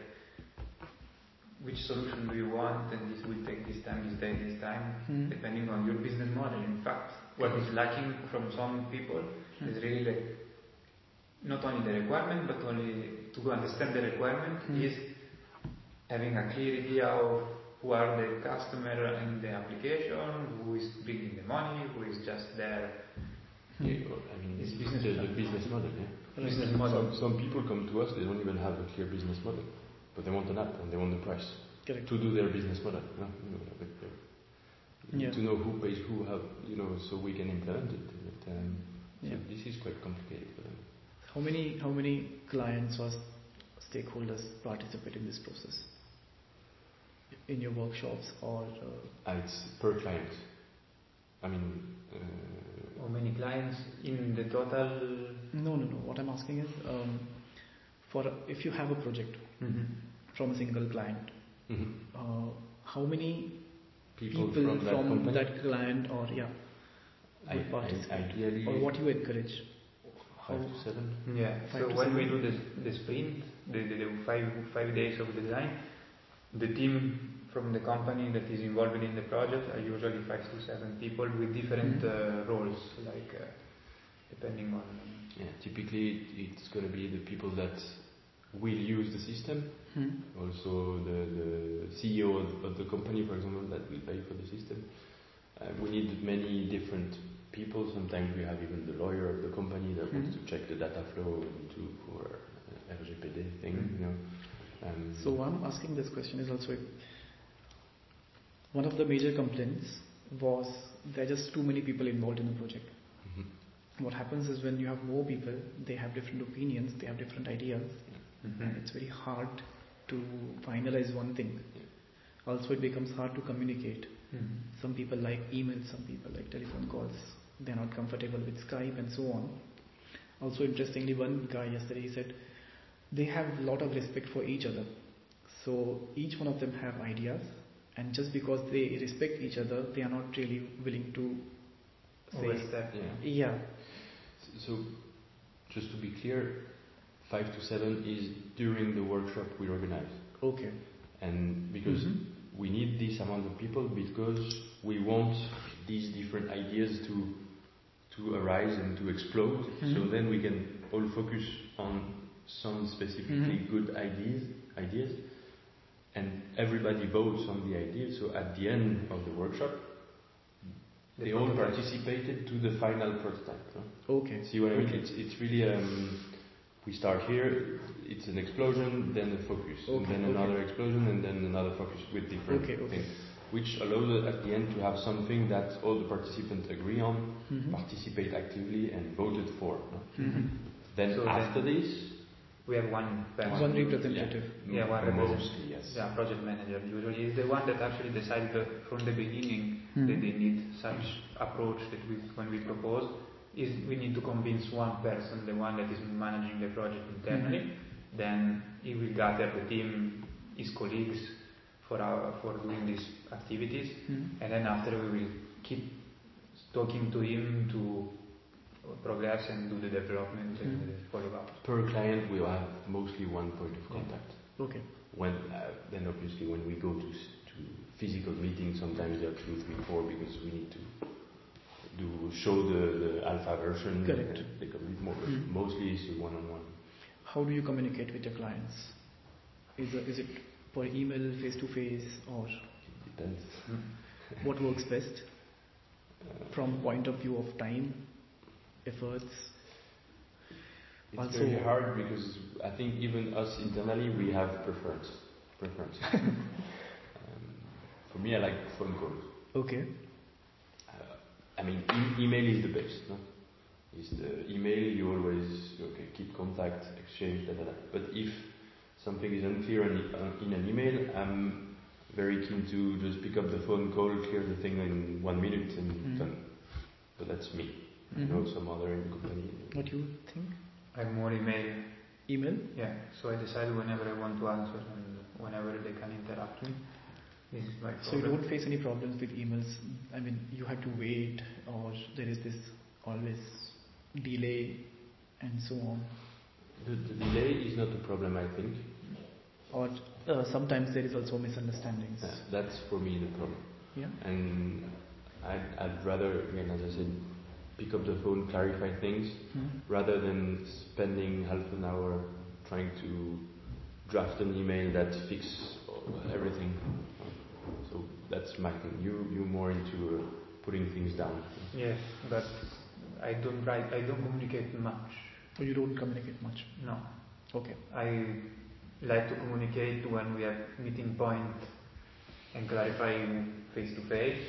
Speaker 2: which solution do you want, and this will take this time, this day, this time,
Speaker 1: Mhm.
Speaker 2: depending on your business model. In fact, what is lacking from some people
Speaker 1: Mhm.
Speaker 2: is really like, not only the requirement, but only to understand the requirement
Speaker 1: Mhm.
Speaker 2: is having a clear idea of who are the customer in the application, who is bringing the money, who is just there.
Speaker 3: Yeah, well, I mean,
Speaker 2: It's
Speaker 3: it's
Speaker 2: business
Speaker 3: the, the
Speaker 2: plan.
Speaker 3: business model, yeah.
Speaker 2: Business model.
Speaker 3: Some, some people come to us, they don't even have a clear business model, but they want an app and they want the price
Speaker 1: Correct.
Speaker 3: to do their business model. No? You know, but, uh, you need
Speaker 1: Yeah.
Speaker 3: to know who pays who, how, you know, so we can implement it. But, um, so
Speaker 1: Yeah.
Speaker 3: this is quite complicated for them.
Speaker 1: How many how many clients or stakeholders participate in this process? In your workshops or? Uh,
Speaker 3: Uh, it's per client. I mean, uh,
Speaker 2: How many clients in the total?
Speaker 1: no, no, no. What I'm asking is, um, for if you have a project
Speaker 2: Mm-hmm.
Speaker 1: from a single client,
Speaker 3: mhm.
Speaker 1: uh, how many
Speaker 3: people,
Speaker 1: people
Speaker 3: from that company.
Speaker 1: that client or yeah
Speaker 3: I,
Speaker 1: would participate?
Speaker 3: I, ideally,
Speaker 1: or what you encourage? How?
Speaker 3: five to seven.
Speaker 2: Yeah.
Speaker 1: Five
Speaker 2: So
Speaker 1: to
Speaker 2: when we
Speaker 1: seven.
Speaker 2: do the the sprint, the, the, the five five days of design, the team from the company that is involved in the project are usually five to seven people with different
Speaker 1: Mhm.
Speaker 2: uh, roles, like uh, depending on.
Speaker 3: Yeah, typically it's going to be the people that will use the system.
Speaker 1: Hmm?
Speaker 3: Also the, the C E O of, of the company, for example, that will pay for the system. Uh, we need many different people. Sometimes we have even the lawyer of the company that wants
Speaker 1: Mhm.
Speaker 3: to check the data flow into for uh, R G P D thing,
Speaker 2: Mhm.
Speaker 3: you know. Um,
Speaker 1: So why I'm asking this question is also one of the major complaints was there are just too many people involved in the project.
Speaker 3: mhm.
Speaker 1: What happens is when you have more people, they have different opinions, they have different ideas, and it's very hard to finalize one thing. Also, it becomes hard to communicate.
Speaker 2: Mhm.
Speaker 1: Some people like emails, some people like telephone calls. They're not comfortable with Skype and so on. Also, interestingly, one guy yesterday he said they have a lot of respect for each other. So each one of them have ideas, and just because they respect each other, they are not really willing to say,
Speaker 2: Overstep.
Speaker 3: Yeah.
Speaker 1: yeah,
Speaker 3: So, just to be clear, five to seven is during the workshop we organize.
Speaker 1: okay.
Speaker 3: And because
Speaker 1: Mhm.
Speaker 3: we need this amount of people because we want these different ideas to to arise and to explode.
Speaker 1: Mhm.
Speaker 3: So then we can all focus on some specifically
Speaker 1: Mhm.
Speaker 3: good ideas, ideas, and everybody votes on the ideas. So at the end of the workshop,
Speaker 2: The
Speaker 3: they all
Speaker 2: prototype.
Speaker 3: participated to the final prototype. No?
Speaker 1: Okay.
Speaker 3: See what I mean?
Speaker 1: Okay.
Speaker 3: It's it's really um, we start here. It's an explosion, then a focus, and
Speaker 1: Okay,
Speaker 3: then
Speaker 1: okay.
Speaker 3: another explosion, and then another focus with different
Speaker 1: Okay, okay.
Speaker 3: things, which allows us at the end to have something that all the participants agree on,
Speaker 1: Mhm.
Speaker 3: participate actively, and voted for. No?
Speaker 1: Mhm.
Speaker 3: Then
Speaker 2: So
Speaker 3: after
Speaker 2: then-
Speaker 3: this,
Speaker 2: We have one person.
Speaker 1: One representative.
Speaker 2: Yeah, one
Speaker 3: m-
Speaker 2: representative.
Speaker 3: mostly yes.
Speaker 2: Yeah, project manager usually is the one that actually decides the, from the beginning
Speaker 1: Mhm.
Speaker 2: that they need such approach that we, when we propose, is we need to convince one person, the one that is managing the project internally, then he will gather the team, his colleagues for our, for doing these activities,
Speaker 1: Mhm.
Speaker 2: and then after we will keep talking to him to progress and do the development and
Speaker 1: Mhm.
Speaker 2: the follow up.
Speaker 3: Per client, we will have mostly one point of
Speaker 2: Yeah.
Speaker 3: contact.
Speaker 1: Okay.
Speaker 3: When uh, then obviously when we go to s- to physical meetings, sometimes there are two, three, four because we need to do show the, the alpha version.
Speaker 1: Correct.
Speaker 3: And they come more, but
Speaker 1: Mm.
Speaker 3: mostly it's one on one.
Speaker 1: How do you communicate with your clients? Is it, is it per email, face to face, or
Speaker 3: It depends.
Speaker 1: what works best
Speaker 3: Uh,
Speaker 1: from point of view of time, efforts?
Speaker 3: It's
Speaker 1: also
Speaker 3: very hard because I think even us internally we have preference. Preference. um, for me, I like phone calls.
Speaker 1: Okay.
Speaker 3: Uh, I mean, e- email is the best. No? Is the email you always okay keep contact, exchange, da da da. But if something is unclear in, uh, in an email, I'm very keen to just pick up the phone, call, clear the thing in one minute and mm-hmm. done. But that's me. Mm-hmm. I know some other in the company.
Speaker 1: What do you think?
Speaker 2: I'm more email.
Speaker 1: Email?
Speaker 2: Yeah. So I decide whenever I want to answer and whenever they can interact with me. This is my problem.
Speaker 1: So you don't face any problems with emails? I mean, you have to wait, or there is this always delay and so on?
Speaker 3: The, the delay is not a problem, I think.
Speaker 1: Or uh, sometimes there is also misunderstandings.
Speaker 3: Yeah, that's for me the problem.
Speaker 1: Yeah.
Speaker 3: And I'd, I'd rather, again, as I said, pick up the phone, clarify things, mm-hmm. rather than spending half an hour trying to draft an email that fixes everything. So that's my thing. You you more into uh, putting things down.
Speaker 2: Yes, but I don't write. I don't communicate much.
Speaker 1: Oh, you don't communicate much?
Speaker 2: No.
Speaker 1: Okay.
Speaker 2: I like to communicate when we have meeting point and clarify face to face.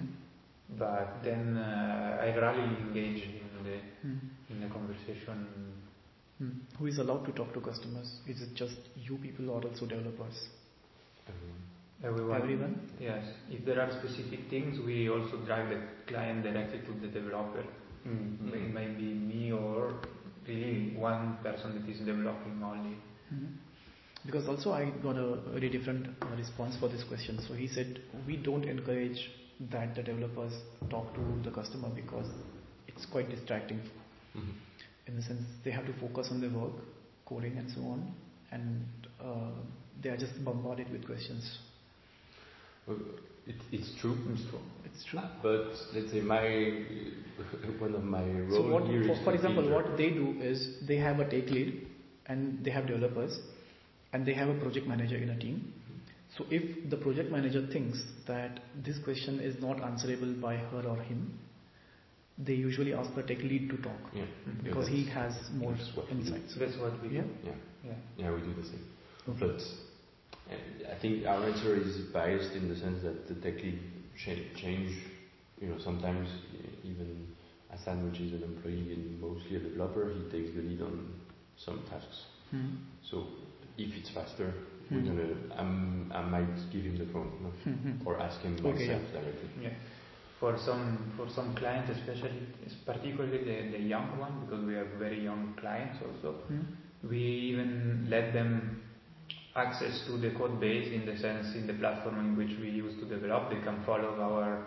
Speaker 2: But then uh, I rarely engage in the mm. in the conversation.
Speaker 1: Mm. Who is allowed to talk to customers? Is it just you people or also developers?
Speaker 2: Everyone.
Speaker 1: Everyone?
Speaker 2: Yes. If there are specific things, we also drive the client directly to the developer. Mm. It might be me or really one person that is developing only.
Speaker 1: Mm. Because also I got a very different uh, response for this question. So he said, we don't encourage that the developers talk to the customer because it's quite distracting. Mm-hmm. In the sense they have to focus on their work, coding and so on, and uh, they are just bombarded with questions.
Speaker 3: Well, it, it's true.
Speaker 1: It's true. It's true.
Speaker 3: But let's say my one of my roles
Speaker 1: so what,
Speaker 3: here
Speaker 1: for,
Speaker 3: is
Speaker 1: for example,
Speaker 3: filter.
Speaker 1: what they do is they have a tech lead, and they have developers, and they have a project manager in a team. So if the project manager thinks that this question is not answerable by her or him, they usually ask the tech lead to talk.
Speaker 3: Yeah.
Speaker 1: Because
Speaker 3: yeah,
Speaker 1: he has more insights.
Speaker 2: That's what we
Speaker 1: yeah?
Speaker 2: do.
Speaker 3: Yeah.
Speaker 2: Yeah.
Speaker 3: Yeah, we do the same.
Speaker 1: Okay.
Speaker 3: But uh, I think our answer is biased in the sense that the tech lead ch- change, you know, sometimes even Hassan, which is an employee and mostly a developer, he takes the lead on some tasks. Mm-hmm. So if it's faster, mm-hmm. we're gonna, I'm, I might give him the phone, no? mm-hmm. or ask him myself
Speaker 2: okay, yeah.
Speaker 3: directly.
Speaker 2: Yeah. For some for some clients, especially, particularly the, the young one, because we have very young clients also, mm-hmm. we even let them access to the code base in the sense in the platform in which we use to develop. They can follow our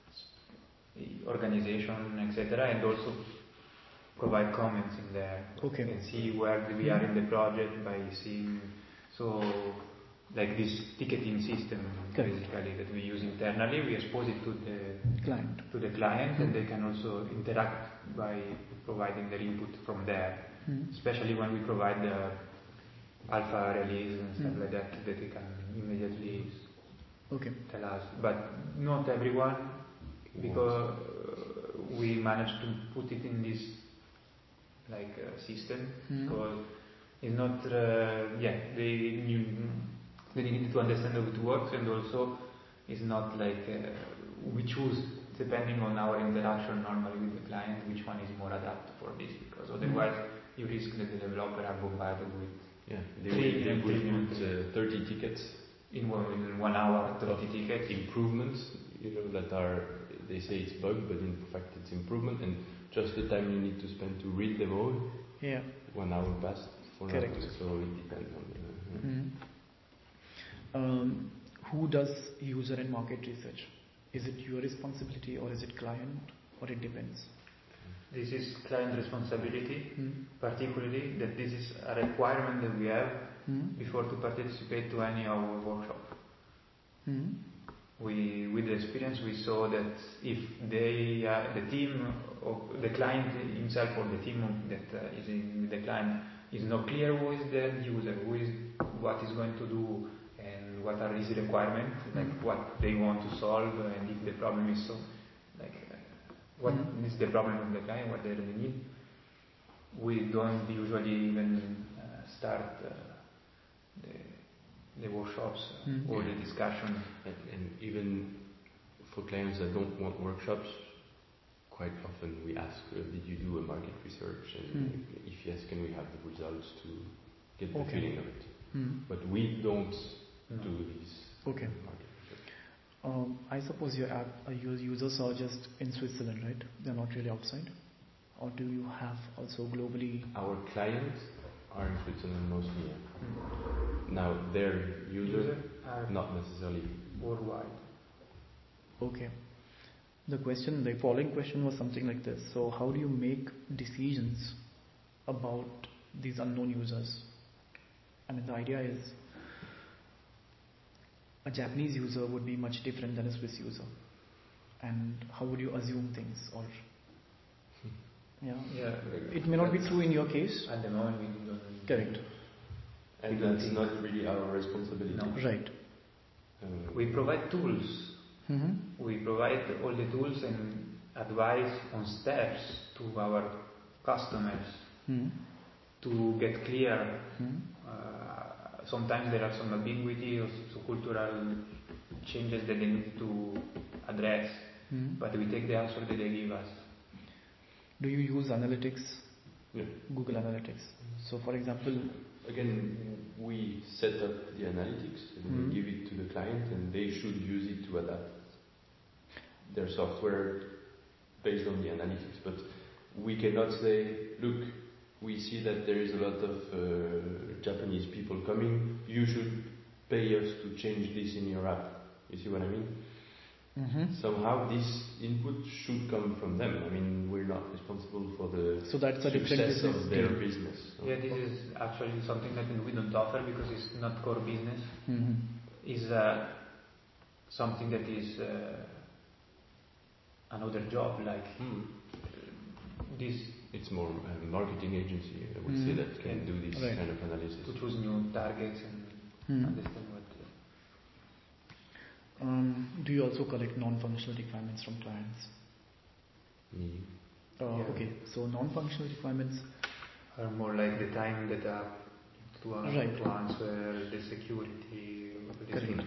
Speaker 2: organization, et cetera, and also provide comments in there.
Speaker 1: Okay.
Speaker 2: And see where we are in the project by seeing, so like this ticketing system
Speaker 1: Correct.
Speaker 2: basically that we use internally, we expose it to the
Speaker 1: client,
Speaker 2: to the client, mm-hmm. and they can also interact by providing their input from there. Mm-hmm. Especially when we provide the alpha release and stuff mm-hmm. like that, that they can immediately
Speaker 1: okay.
Speaker 2: tell us. But not everyone, because uh, we managed to put it in this like uh, system, mm-hmm. because it's not uh, yeah they you, they need to understand how it works, and also it's not like uh, we choose depending on our interaction normally with the client which one is more adapted for this, because otherwise mm-hmm. you risk that the developer are bombarded with
Speaker 3: yeah they will, they will put uh, thirty tickets
Speaker 2: in one, in one hour thirty tickets
Speaker 3: improvements, you know, that are, they say it's bug, but in fact it's improvement, and just the time you need to spend to read them all,
Speaker 1: yeah,
Speaker 3: one hour passed for
Speaker 1: correct.
Speaker 3: Now, so it depends on the, uh,
Speaker 1: mm-hmm. um, who does user and market research? Is it your responsibility or is it client, or it depends?
Speaker 2: This is client responsibility, mm-hmm. particularly that this is a requirement that we have mm-hmm. before to participate to any of our workshop. Mm-hmm. We, with the experience, we saw that if they, uh, the team of the client himself or the team that uh, is in the client is not clear who is the user, who is what is going to do, and what are his requirements, mm-hmm. like what they want to solve, and if the problem is so, like uh, what mm-hmm. is the problem of the client, what they really need. we don't usually even uh, start uh, the, the workshops mm. or the discussion.
Speaker 3: And, and even for clients that don't want workshops, quite often we ask, uh, did you do a market research? And mm. if yes, can we have the results to get the okay. feeling of it? Mm. But we don't no. do these
Speaker 1: okay.
Speaker 3: market research.
Speaker 1: Um, I suppose your app, uh, your users are just in Switzerland, right? They're not really outside? Or do you have also globally?
Speaker 3: Our clients are in Switzerland mostly. Yeah. Mm. Now their users User are not necessarily
Speaker 2: worldwide.
Speaker 1: Okay. The question, the following question was something like this. So how do you make decisions about these unknown users? I mean, the idea is a Japanese user would be much different than a Swiss user. And how would you assume things? Or yeah,
Speaker 2: yeah
Speaker 1: it may not be true in your case.
Speaker 2: At the moment, we don't.
Speaker 1: Correct.
Speaker 3: And that's not really our responsibility.
Speaker 2: No.
Speaker 1: Right.
Speaker 2: Um, we provide tools. Mm-hmm. We provide all the tools and advice on steps to our customers mm-hmm. to get clear. Mm-hmm. Uh, sometimes there are some ambiguity or some cultural changes that they need to address, mm-hmm. but we take the answer that they give us.
Speaker 1: Do you use analytics?
Speaker 3: Yeah.
Speaker 1: Google Analytics. So, for example,
Speaker 3: again, we set up the analytics and mm-hmm. we give it to the client, and they should use it to adapt their software based on the analytics. But we cannot say, look, we see that there is a lot of uh, Japanese people coming, you should pay us to change this in your app. You see what I mean? Mm-hmm. Somehow this input should come from them. I mean, we're not responsible for the
Speaker 1: so that's a
Speaker 3: success of their deal. business.
Speaker 2: So. Yeah, this is actually something that we don't offer because it's not core business. Mm-hmm. It's uh, something that is uh, another job, like mm. this.
Speaker 3: It's more a marketing agency, I would mm. say, that can do this right. kind of analysis.
Speaker 2: To choose new targets and mm. understand what.
Speaker 1: Um, do you also collect non-functional requirements from clients?
Speaker 3: Me.
Speaker 1: Uh, yeah. Okay, so non-functional requirements
Speaker 2: are more like the time that are to, uh,
Speaker 1: right.
Speaker 2: to answer, the security, the things.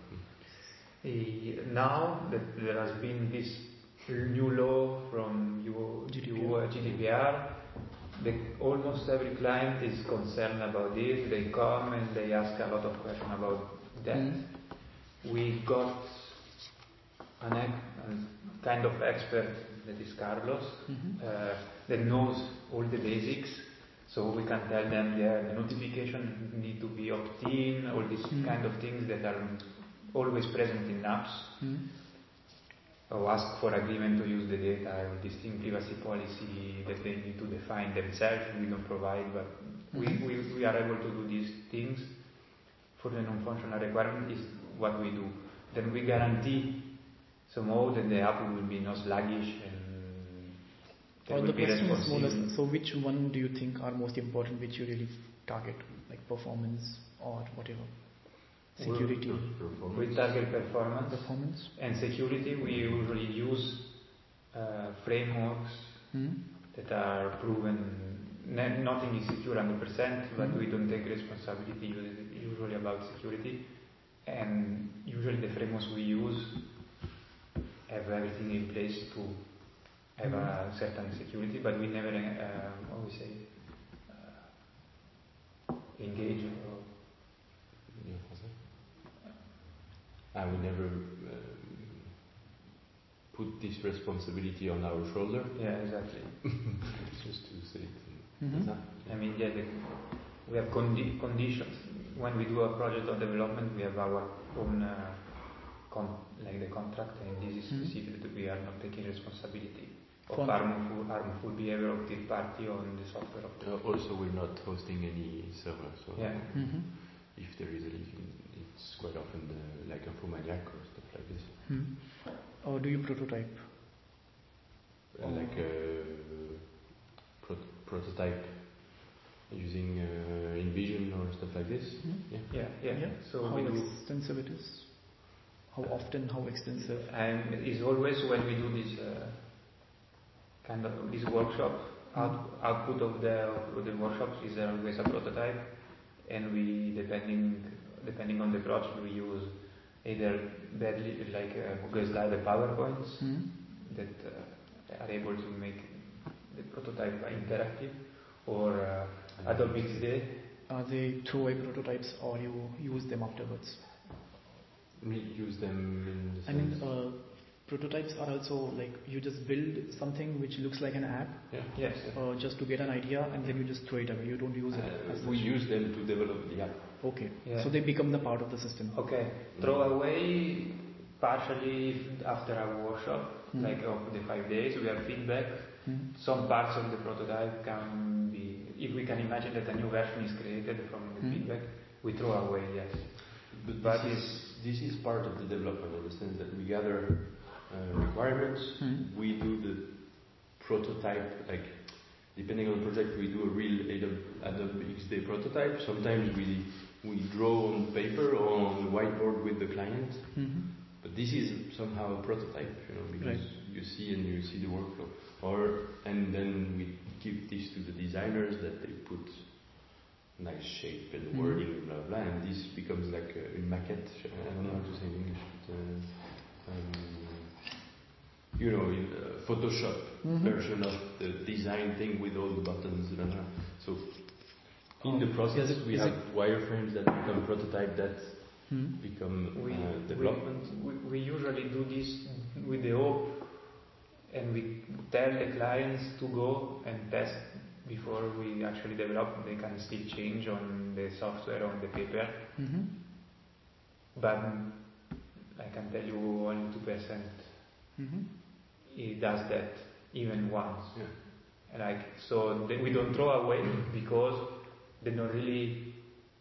Speaker 2: Uh, now that there has been this new law from G D P R, the, almost every client is concerned about this. They come and they ask a lot of questions about that. Mm. We got an, a kind of expert, that is Carlos, mm-hmm. uh, that knows all the basics, so we can tell them, yeah, the notification need to be opt-in, all these mm-hmm. kind of things that are always present in apps. Mm-hmm. Or ask for agreement to use the data, or distinct privacy policy that they need to define themselves, we don't provide, but mm-hmm. we, we, we are able to do these things. For the non-functional requirement is what we do. Then we guarantee somehow that the app will be not sluggish and there
Speaker 1: well,
Speaker 2: will
Speaker 1: the
Speaker 2: be
Speaker 1: question is more or less,
Speaker 2: responsive.
Speaker 1: so which one do you think are most important, which you really target, like performance or whatever? Security.
Speaker 2: Performance. We target performance.
Speaker 1: Performance.
Speaker 2: And security. We usually use uh, frameworks mm-hmm. that are proven. Nothing is secure one hundred percent, but mm-hmm. we don't take responsibility usually about security. And usually the frameworks we use have everything in place to have mm-hmm. a certain security, but we never, uh, what we say, uh, engage. Or
Speaker 3: I will never uh, put this responsibility on our shoulder.
Speaker 2: Yeah, exactly.
Speaker 3: Just to say it.
Speaker 2: Mm-hmm. I mean, yeah, the, we have condi- conditions. When we do a project of development, we have our own, uh, con- like the contract, and this is mm-hmm. specific that we are not taking responsibility of harmful, harmful behavior of third party on the software. Of the
Speaker 3: uh, also, we're not hosting any server, so
Speaker 2: yeah.
Speaker 3: mm-hmm. if there is a leak, it's quite often the, like Infomaniac or stuff like this.
Speaker 1: Mm-hmm. Or do you prototype?
Speaker 3: Uh, like a pro- prototype using uh, InVision or stuff like this.
Speaker 2: Mm-hmm. Yeah. Yeah, yeah, yeah.
Speaker 1: So how extensive it is? How often? How extensive?
Speaker 2: And it's always when we do this uh, kind of this workshop. out, output of the of the workshops is always a prototype, and we depending depending on the project we use either badly like uh, Google Slide or PowerPoints
Speaker 1: mm.
Speaker 2: that uh, are able to make the prototype interactive, or uh, Adobe X D.
Speaker 1: Are they throwaway prototypes or you use them afterwards?
Speaker 3: We use them in the
Speaker 1: I mean,
Speaker 3: sense-
Speaker 1: uh, prototypes are also like you just build something which looks like an app,
Speaker 3: yeah.
Speaker 2: Yes.
Speaker 1: uh, just to get an idea, and then you just throw it away. You don't use it.
Speaker 3: Uh,
Speaker 1: as
Speaker 3: we
Speaker 1: such.
Speaker 3: use them to develop the app.
Speaker 1: Okay.
Speaker 2: Yeah.
Speaker 1: So they become the part of the system.
Speaker 2: Okay. Throw away partially after our workshop,
Speaker 1: Mm.
Speaker 2: like of the five days, we have feedback.
Speaker 1: Mm.
Speaker 2: Some parts of the prototype can be, if we can imagine that a new version is created from the
Speaker 1: Mm.
Speaker 2: feedback, we throw away, yes.
Speaker 3: But,
Speaker 2: But
Speaker 3: this, is, this is part of the development in the sense that we gather uh, requirements,
Speaker 1: Mm.
Speaker 3: we do the prototype, like depending on the project, we do a real Adobe X D prototype. Sometimes we we draw on paper or on the whiteboard with the client,
Speaker 1: Mm-hmm.
Speaker 3: but this is somehow a prototype, you know, because
Speaker 1: Right.
Speaker 3: you see and you see the workflow. Or and then we give this to the designers that they put nice shape and
Speaker 1: Mhm.
Speaker 3: wording, blah blah, and this becomes like a, une maquette. I don't know how to say in English, but uh, um, you know, in uh, Photoshop
Speaker 1: Mhm.
Speaker 3: version of the design thing with all the buttons, blah blah. So in the
Speaker 1: Oh,
Speaker 3: process,
Speaker 1: is it-
Speaker 3: we
Speaker 1: is
Speaker 3: have wireframes that become prototype that
Speaker 1: Hmm.
Speaker 3: become
Speaker 2: We,
Speaker 3: uh, development.
Speaker 2: we, we usually do this with the hope, and we tell the clients to go and test before we actually develop. They can still change on the software, on the paper,
Speaker 1: Mm-hmm.
Speaker 2: but I can tell you only two percent
Speaker 1: Mm-hmm.
Speaker 2: it does that even once.
Speaker 3: Yeah.
Speaker 2: Like, so they, we don't throw away because they don't really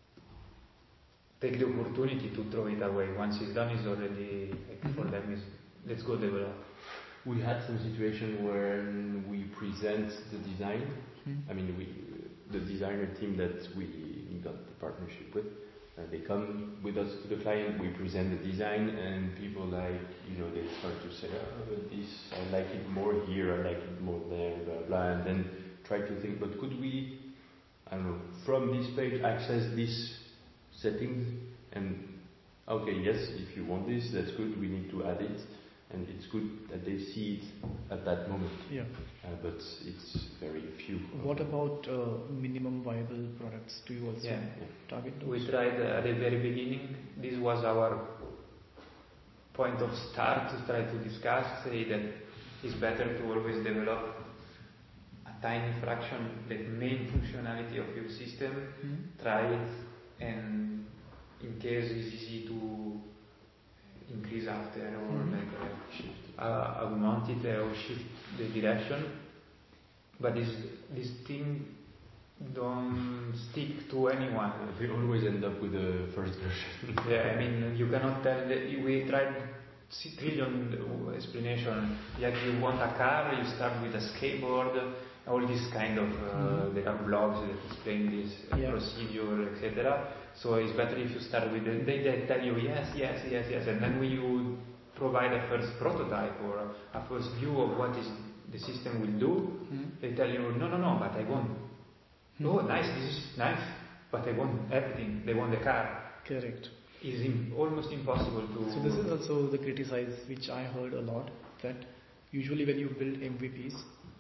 Speaker 2: take the opportunity to throw it away. Once it's done, it's already, like, for them is, let's go develop.
Speaker 3: We had some situation where we present the design.
Speaker 1: Hmm.
Speaker 3: I mean, we, the designer team that we got the partnership with, uh, they come with us to the client, we present the design, and people like, you know, they start to say, oh, but this, I like it more here, I like it more there, blah, blah, and then try to think, but could we, I don't know, from this page access this settings? And, okay, yes, if you want this, that's good, we need to add it. And it's good that they see it at that moment.
Speaker 1: Yeah.
Speaker 3: Uh, but it's very few.
Speaker 1: What about uh, minimum viable products? Do you also
Speaker 2: Yeah.
Speaker 1: target those?
Speaker 2: We tried uh, at the very beginning, this was our point of start to try to discuss, say that it's better to always develop a tiny fraction, the main functionality of your system,
Speaker 1: Hmm.
Speaker 2: try it, and in case it's easy to increase after or
Speaker 1: Mhm.
Speaker 2: like uh, uh, augment it or shift the direction. But this this thing don't stick to anyone.
Speaker 3: We always end up with the first version.
Speaker 2: Yeah, I mean, you cannot tell that we tried s- trillion explanation. Like you want a car, you start with a skateboard, all this kind of, uh,
Speaker 1: Mhm.
Speaker 2: there are blogs that explain this uh,
Speaker 1: Yeah.
Speaker 2: procedure, et cetera. So it's better if you start with, the, they, they tell you yes, yes, yes, yes, and then when you provide a first prototype or a, a first view of what is the system will do,
Speaker 1: Hmm.
Speaker 2: they tell you, no, no, no, but I want,
Speaker 1: Hmm.
Speaker 2: oh, nice, this is nice, but I want everything. They want the car.
Speaker 1: Correct.
Speaker 2: It's im- almost impossible to.
Speaker 1: So this is also the criticize which I heard a lot, that usually when you build M V Ps,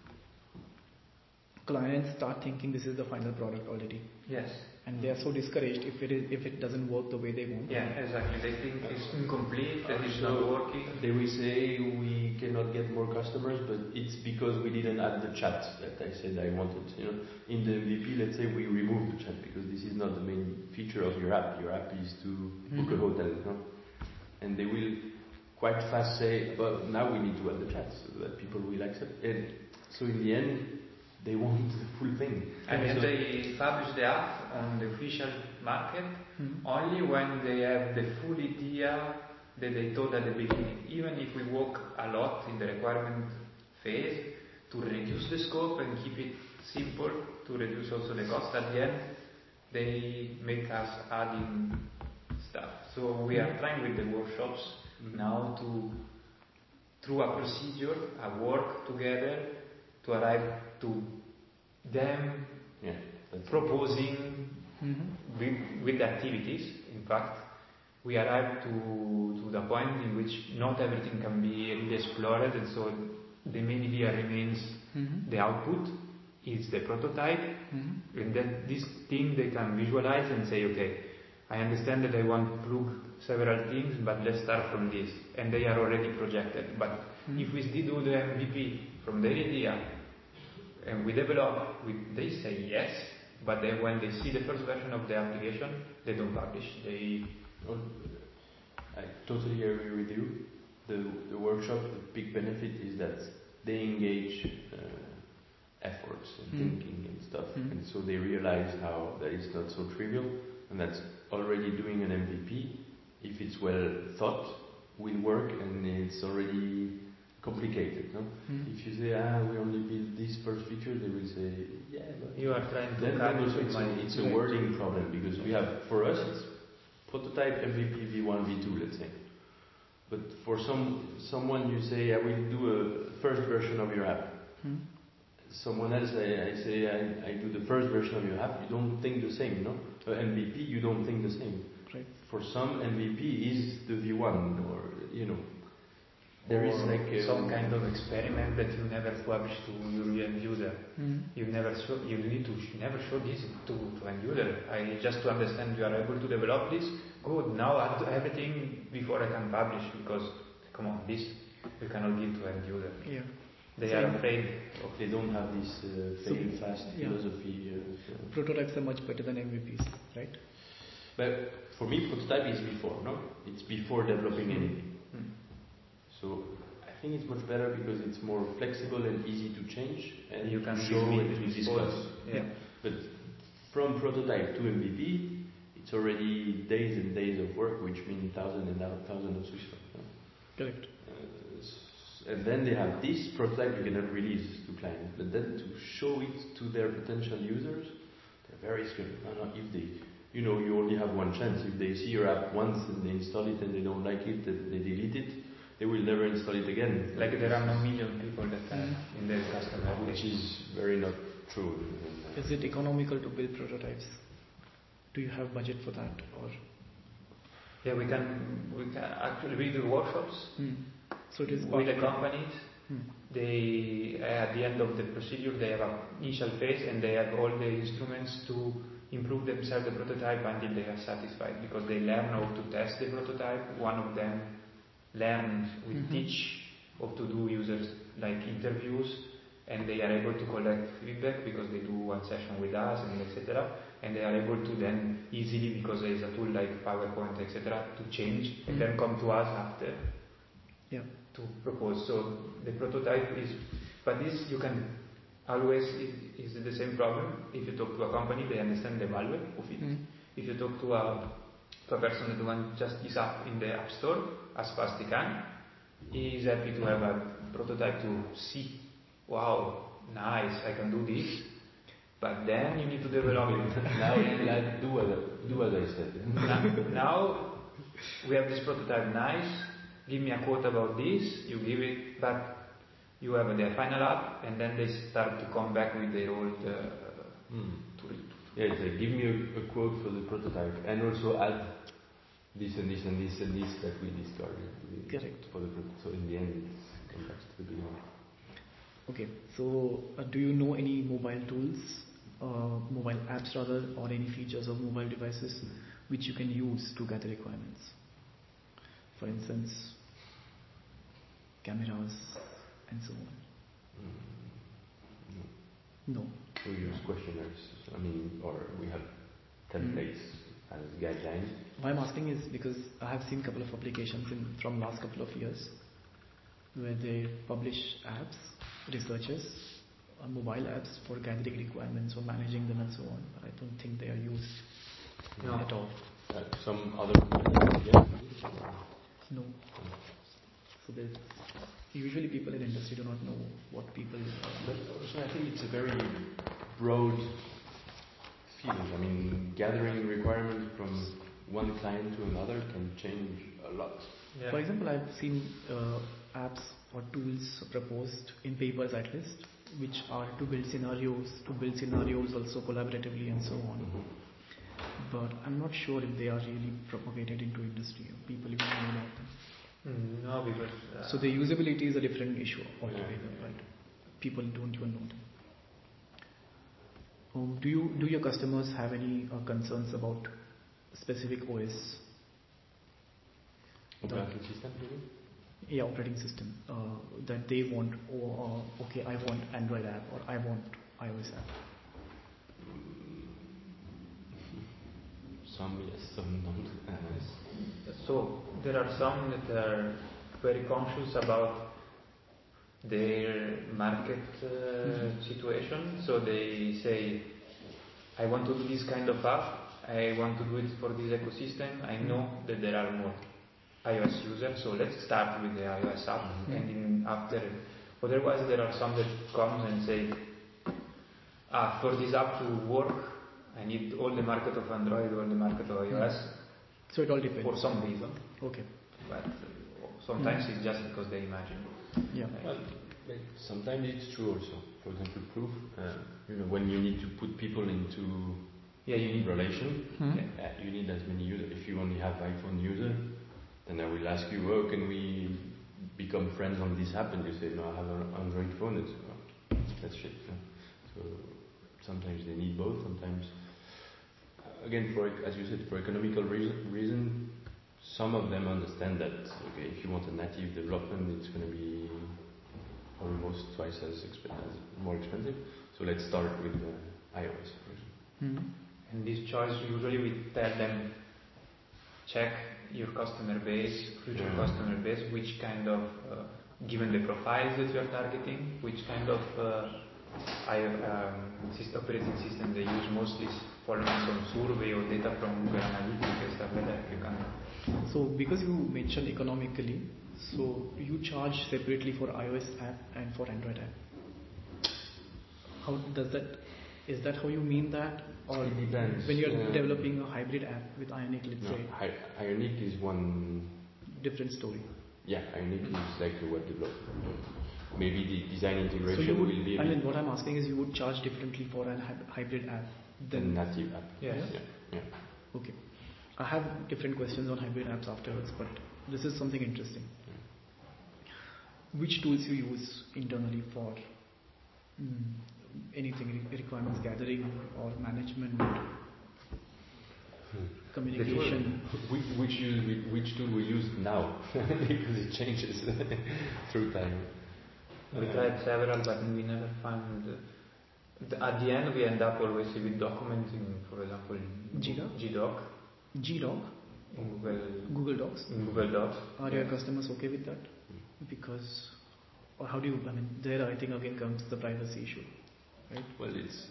Speaker 1: clients start thinking this is the final product already,
Speaker 2: Yes.
Speaker 1: and they are so discouraged if it is if it doesn't work the way they want.
Speaker 2: Yeah, exactly. They think it's incomplete, that it's not
Speaker 3: Also,
Speaker 2: working.
Speaker 3: They will say we cannot get more customers, but it's because we didn't add the chat that I said I wanted. You know, in the M V P, let's say we remove the chat because this is not the main feature of your app. Your app is to book a
Speaker 1: Mhm.
Speaker 3: hotel, you know? And they will quite fast say, "Well, now we need to add the chat so that people will accept." And so in the end, they want the full thing.
Speaker 2: And then
Speaker 3: So-
Speaker 2: they publish the app on the official market
Speaker 1: Mhm.
Speaker 2: only when they have the full idea that they told at the beginning. Even if we work a lot in the requirement phase to reduce the scope and keep it simple, to reduce also the cost at the end, they make us adding stuff. So we are trying with the workshops
Speaker 3: Mhm.
Speaker 2: now to, through a procedure, a work together, to arrive to them
Speaker 3: yeah,
Speaker 2: proposing
Speaker 1: Mm-hmm.
Speaker 2: with, with activities. In fact, we arrived to, to the point in which not everything can be really explored, and so the main idea remains
Speaker 1: Mm-hmm.
Speaker 2: the output is the prototype,
Speaker 1: Mm-hmm.
Speaker 2: and then this thing they can visualize and say, okay, I understand that I want to plug several things, but let's start from this, and they are already projected. But
Speaker 1: Mm-hmm.
Speaker 2: if we still do the M V P from their idea and we develop, we, they say yes, but then when they see the first version of the application, they don't publish. They
Speaker 3: Well, I totally agree with you. The, the workshop, the big benefit is that they engage uh, efforts and
Speaker 1: Mm.
Speaker 3: thinking and stuff,
Speaker 1: Mm.
Speaker 3: and so they realize how that is not so trivial, and that's already doing an M V P, if it's well thought, will work, and it's already complicated. No?
Speaker 1: Mm.
Speaker 3: If you say, ah, we only build this first feature, they will say, yeah, but
Speaker 2: you are trying to
Speaker 3: then,
Speaker 2: cut
Speaker 3: then also it's,
Speaker 2: money.
Speaker 3: a, it's a
Speaker 1: Right.
Speaker 3: wording problem, because we have, for us, it's prototype M V P V one V two, let's say. But for some someone you say, I will do a first version of your app.
Speaker 1: Mm.
Speaker 3: Someone else, I, I say, I, I do the first version of your app. You don't think the same, no? Uh, M V P, you don't think the same.
Speaker 1: Right.
Speaker 3: For some, M V P is the V one, or you know, there is
Speaker 2: Or
Speaker 3: like a,
Speaker 2: some kind of experiment that you never publish to your end user.
Speaker 1: Mm.
Speaker 2: You never show, you need to sh- never show this to, to end user. I just to understand you are able to develop this. Good. Now I do everything before I can publish, because come on, this you cannot give to end user.
Speaker 1: Yeah.
Speaker 2: They
Speaker 1: So
Speaker 2: are
Speaker 1: in-
Speaker 2: afraid.
Speaker 3: of they don't have this uh,
Speaker 1: So-
Speaker 3: fail fast
Speaker 1: yeah.
Speaker 3: philosophy. Uh, so.
Speaker 1: Prototypes are much better than M V Ps, right?
Speaker 3: But for me, prototype is before, no? It's before developing
Speaker 1: Mm.
Speaker 3: anything.
Speaker 2: Hmm.
Speaker 3: So I think it's much better because it's more flexible and easy to change, and
Speaker 2: You can
Speaker 3: show
Speaker 2: dismiss-
Speaker 3: and to
Speaker 2: dispose.
Speaker 3: discuss.
Speaker 2: Yeah.
Speaker 3: But from prototype to M V P, it's already days and days of work, which mean thousands and thousands of Swiss francs. no?
Speaker 1: Correct.
Speaker 3: Uh, s- and then they have this prototype you cannot release to clients, but then to show it to their potential users, they're very scared. No, no, if they, you know, you only have one chance. If they see your app once and they install it and they don't like it, and they delete it, they will never install it again.
Speaker 2: Like there are no million people that are
Speaker 1: Mm.
Speaker 2: in their customer
Speaker 3: Which
Speaker 2: base.
Speaker 3: is very not true.
Speaker 1: Is it economical to build prototypes? Do you have budget for that, or?
Speaker 2: Yeah, we can we can actually we do workshops
Speaker 1: Mm. So it is
Speaker 2: with the
Speaker 1: partly-
Speaker 2: companies.
Speaker 1: Mm.
Speaker 2: They at the end of the procedure they have an initial phase and they have all the instruments to improve themselves the prototype until they are satisfied, because they learn how to test the prototype. One of them learns, we
Speaker 1: Mhm.
Speaker 2: teach how to do users like interviews, and they are able to collect feedback because they do one session with us and etc. And they are able to then easily, because there is a tool like PowerPoint etc. to change and then come to us after
Speaker 1: Yeah.
Speaker 2: to propose. So the prototype is, but this you can always, is, is the same problem. If you talk to a company, they understand the value of it.
Speaker 1: Mm.
Speaker 2: If you talk to a, to a person that wants just this app in the app store as fast as he can, he is happy to have a prototype to see, wow, nice, I can do this. But then you need to develop it.
Speaker 3: Now, like, do as, do as I said.
Speaker 2: now, now we have this prototype, nice, give me a quote about this, you give it, but you have their final app, and then they start to come back with their old uh,
Speaker 3: Hmm.
Speaker 2: to it.
Speaker 3: Yeah, it's like, give me a, a quote for the prototype, and also add this and this and this and this that we discarded.
Speaker 1: Correct.
Speaker 3: For the pro- so in the end, it comes back to the beginning.
Speaker 1: Okay. So, uh, do you know any mobile tools, uh, mobile apps rather, or any features of mobile devices which you can use to gather requirements? For instance, cameras and so on.
Speaker 3: Mm.
Speaker 1: No.
Speaker 3: We use questionnaires. I mean, or we have templates as guidelines.
Speaker 1: Why I'm asking is because I have seen a couple of applications in, from last couple of years where they publish apps, researchers, uh, mobile apps for gathering requirements or managing them and so on. But I don't think they are used
Speaker 2: No.
Speaker 1: at all.
Speaker 3: Uh, some other yeah.
Speaker 1: No. So there's usually people in industry do not know what people.
Speaker 3: But also, I think it's a very broad field. I mean, gathering requirements from one client to another can change a lot.
Speaker 2: Yeah.
Speaker 1: For example, I've seen uh, apps or tools proposed in papers at least which are to build scenarios, to build scenarios also collaboratively and so on.
Speaker 3: Mm-hmm.
Speaker 1: But I'm not sure if they are really propagated into industry. People even know about them.
Speaker 2: Mm, no, because uh,
Speaker 1: so the usability is a different issue altogether, yeah. But people don't even know them. Um, do you do your customers have any uh, concerns about specific O S?
Speaker 3: Operating system, maybe?
Speaker 1: Yeah, operating system. Uh, that they want, or uh, okay, I want Android app or I want iOS app.
Speaker 3: Some yes, some don't. Uh,
Speaker 2: so there are some that are very conscious about their market uh, mm-hmm. situation. So they say, I want to do this kind of app. I want to do it for this ecosystem. I know that there are more iOS users, so let's start with the iOS app. Mm-hmm. And in after, otherwise there are some that come and say, ah, for this app to work, I need all the market of Android, all the market of iOS.
Speaker 1: So it all depends.
Speaker 2: For some reason.
Speaker 1: Okay.
Speaker 2: But uh, sometimes mm-hmm. it's just because they imagine.
Speaker 1: Yeah.
Speaker 3: Well, sometimes it's true also. For example, proof. Uh, you know, when you need to put people into
Speaker 2: yeah, you need
Speaker 3: relation, mm-hmm. uh, you need as many users. If you only have iPhone user, then I will ask you, oh, can we become friends on this app? And you say, no, I have an Android phone. It's, well, that's shit. You know? So sometimes they need both. Sometimes, again, for as you said, for economical reason, reason, some of them understand that. Okay, if you want a native development, it's going to be almost twice as, exp- as more expensive. So let's start with uh, iOS version.
Speaker 1: Mm-hmm.
Speaker 2: And this choice, usually we tell them, check your customer base, future yeah. customer base, which kind of, uh, given the profiles that you are targeting, which kind of uh, I, um, system, operating system they use, mostly following some survey or data from Google Analytics and stuff like that. You can.
Speaker 1: So because you mentioned economically, so you charge separately for iOS app and for Android app. How does that? Is that how you mean that? Or
Speaker 3: it depends.
Speaker 1: When you're
Speaker 3: uh,
Speaker 1: developing a hybrid app with Ionic, let's
Speaker 3: no,
Speaker 1: say.
Speaker 3: I- Ionic is one
Speaker 1: different story.
Speaker 3: Yeah, Ionic is like a web development. Maybe the design integration
Speaker 1: so you would,
Speaker 3: will be.
Speaker 1: I mean, what I'm asking is, you would charge differently for a hybrid app
Speaker 3: than native app.
Speaker 1: Yes.
Speaker 3: Yeah. yeah.
Speaker 1: Okay. I have different questions on hybrid apps afterwards, but this is something interesting. Yeah. Which tools you use internally for mm, anything, requirements gathering or management, hmm. communication?
Speaker 3: Which, which, use, which tool we use now? Because it changes through time.
Speaker 2: We tried several, but we never found. Uh, at the end, we end up always with documenting, for example,
Speaker 1: Jira?
Speaker 2: GDoc.
Speaker 1: GDoc?
Speaker 2: In Google,
Speaker 1: Google Docs?
Speaker 2: In Google Docs.
Speaker 1: Are yeah. your customers okay with that? Because, or how do you, I mean, there I think again comes the privacy issue, right?
Speaker 3: Well, it's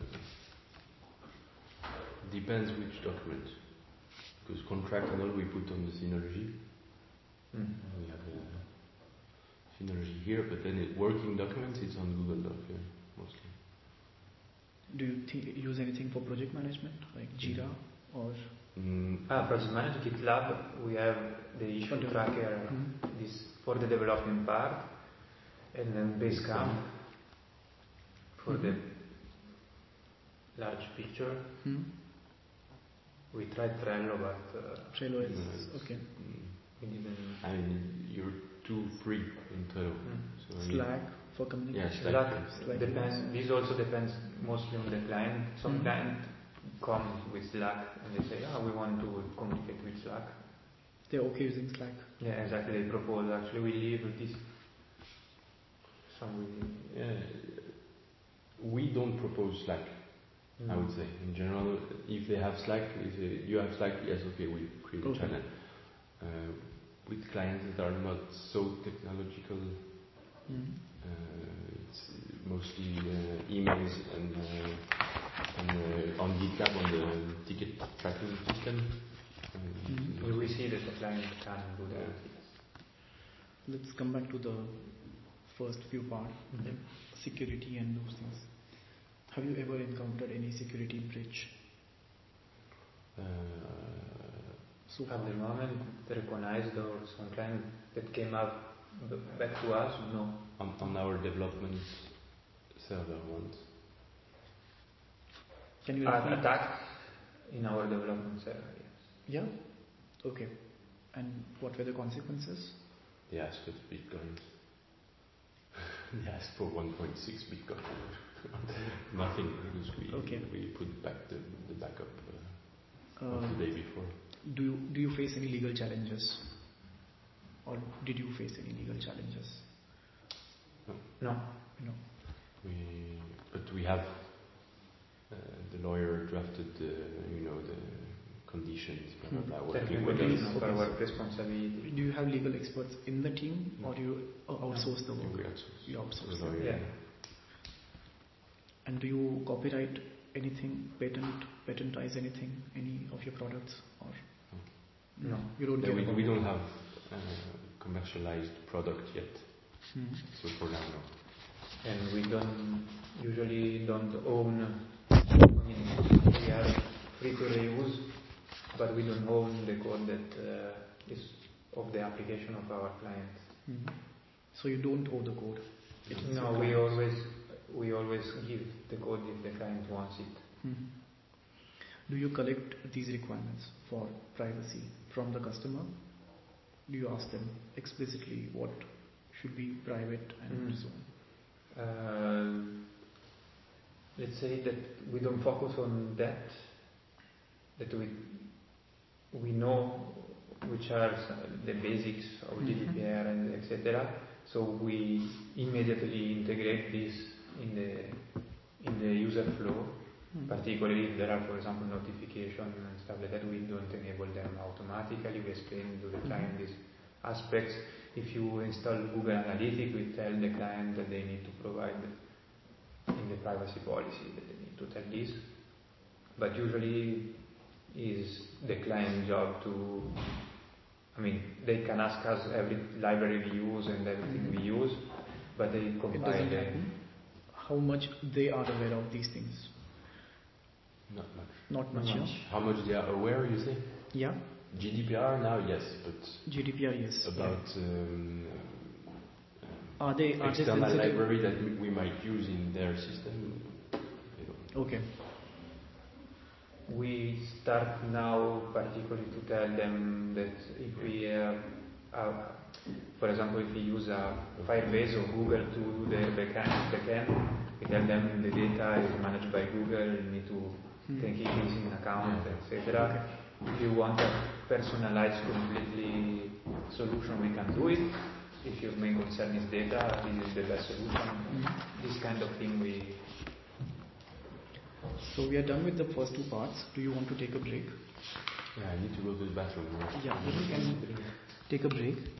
Speaker 3: uh, depends which document. Because contract and all we put on the Synology. Mm. We have a Synology here, but then it, working documents, it's on Google Doc, yeah, mostly.
Speaker 1: Do you th- use anything for project management, like Jira mm. or?
Speaker 2: Mm. Ah, project management, GitLab, we have the issue for tracker mm-hmm. this for the development part, and then Basecamp for mm-hmm. the large picture. Mm-hmm. We tried Trello, but uh,
Speaker 1: Trello is no, okay.
Speaker 2: We didn't.
Speaker 3: I mean, you're too free in Trello. Mm.
Speaker 1: So Slack for communication.
Speaker 3: Yeah, Slack.
Speaker 2: Slack depends. This also depends mostly on the client. Some mm. client comes with Slack and they say, "Ah, oh, we want to communicate with Slack."
Speaker 1: They're okay using Slack.
Speaker 2: Yeah, exactly. They propose. Actually, we leave with this. Some we.
Speaker 3: Yeah, we don't propose Slack. Mm. I would say, in general, if they have Slack, if they, you have Slack, yes, okay, we create okay. a channel. Uh, with clients that are not so technological, mm. uh, it's mostly uh, emails and, uh, and uh, on GitLab on the ticket tracking system.
Speaker 2: Mm. We, we see that the client can do that.
Speaker 1: Let's come back to the first few parts, mm-hmm. security and those things. Have you ever encountered any security breach?
Speaker 3: Uh,
Speaker 2: so at the moment, recognized or some client that came up back to us, no.
Speaker 3: On, on our development server wants.
Speaker 1: Can you
Speaker 2: Uh,
Speaker 1: repeat?
Speaker 2: attack in our development server, yes.
Speaker 1: Yeah? Okay. And what were the consequences?
Speaker 3: They asked for bitcoins. They asked for one point six bitcoin. Nothing, because we
Speaker 1: Okay.
Speaker 3: we put back the, the backup uh, of
Speaker 1: Uh,
Speaker 3: the day before.
Speaker 1: do you, do you face any legal challenges? Or did you face any legal challenges?
Speaker 2: No.
Speaker 1: No.
Speaker 3: We but we have uh, the lawyer drafted the you know the conditions blah, blah, blah,
Speaker 2: Terms
Speaker 3: working
Speaker 2: and
Speaker 3: with
Speaker 2: conditions
Speaker 3: us.
Speaker 2: of our work responsibility.
Speaker 1: Do you have legal experts in the team, or do you uh, outsource the
Speaker 3: We
Speaker 1: work?
Speaker 3: outsource.
Speaker 1: You outsource.
Speaker 3: The lawyer.
Speaker 2: Yeah.
Speaker 1: And do you copyright anything, patent, patentize anything, any of your products, or
Speaker 2: No.
Speaker 1: You don't
Speaker 3: Yeah,
Speaker 1: care
Speaker 3: we,
Speaker 1: about
Speaker 3: we
Speaker 1: it?
Speaker 3: don't have uh, commercialized product yet,
Speaker 1: Hmm.
Speaker 3: so for now no.
Speaker 2: And we don't usually don't own. I mean, we are free to reuse, but we don't own the code that uh, is of the application of our clients.
Speaker 1: Hmm. So you don't own the code. It is
Speaker 2: No,
Speaker 1: your
Speaker 2: we
Speaker 1: client's.
Speaker 2: always we always give the code if the client wants it.
Speaker 1: Hmm. Do you collect these requirements for privacy from the customer? Do you ask them explicitly what should be private and
Speaker 2: Mm.
Speaker 1: so on?
Speaker 2: Uh, let's say that we don't focus on that. That we we know which are the basics of
Speaker 1: Mhm.
Speaker 2: G D P R and et cetera. So we immediately integrate this in the in the user flow.
Speaker 1: Hmm.
Speaker 2: Particularly if there are, for example, notifications and stuff like that, we don't enable them automatically. We explain to the client these aspects. If you install Google Analytics, we tell the client that they need to provide in the privacy policy that they need to tell this. But usually is the client job to, I mean, they can ask us every library we use and everything we use, but they
Speaker 1: It
Speaker 2: compile
Speaker 1: doesn't
Speaker 2: the,
Speaker 1: happen. How much they are aware of these things?
Speaker 3: Not much.
Speaker 1: Not much,
Speaker 2: Not
Speaker 1: yeah?
Speaker 2: much.
Speaker 3: How much they are aware, you say?
Speaker 1: Yeah?
Speaker 3: G D P R now, yes, but
Speaker 1: G D P R, yes.
Speaker 3: about um,
Speaker 1: Are they, are they
Speaker 3: external
Speaker 1: sensitive?
Speaker 3: library that we- we might use in their system, you know.
Speaker 1: Okay.
Speaker 2: we start now particularly to tell them that if we have, uh, for example, if we use a Firebase or Google to do their backend, backend, we tell them the data is managed by Google, you need to
Speaker 1: Hmm.
Speaker 2: take it easy in account,
Speaker 3: Yeah.
Speaker 2: et cetera. If you want a personalized completely solution, we can do it. If your main concern is data, this is the best solution. This kind of thing we
Speaker 1: So we are done with the first two parts. Do you want to take a break?
Speaker 3: Yeah, I need to go to the bathroom.
Speaker 1: Yeah, we can take a break.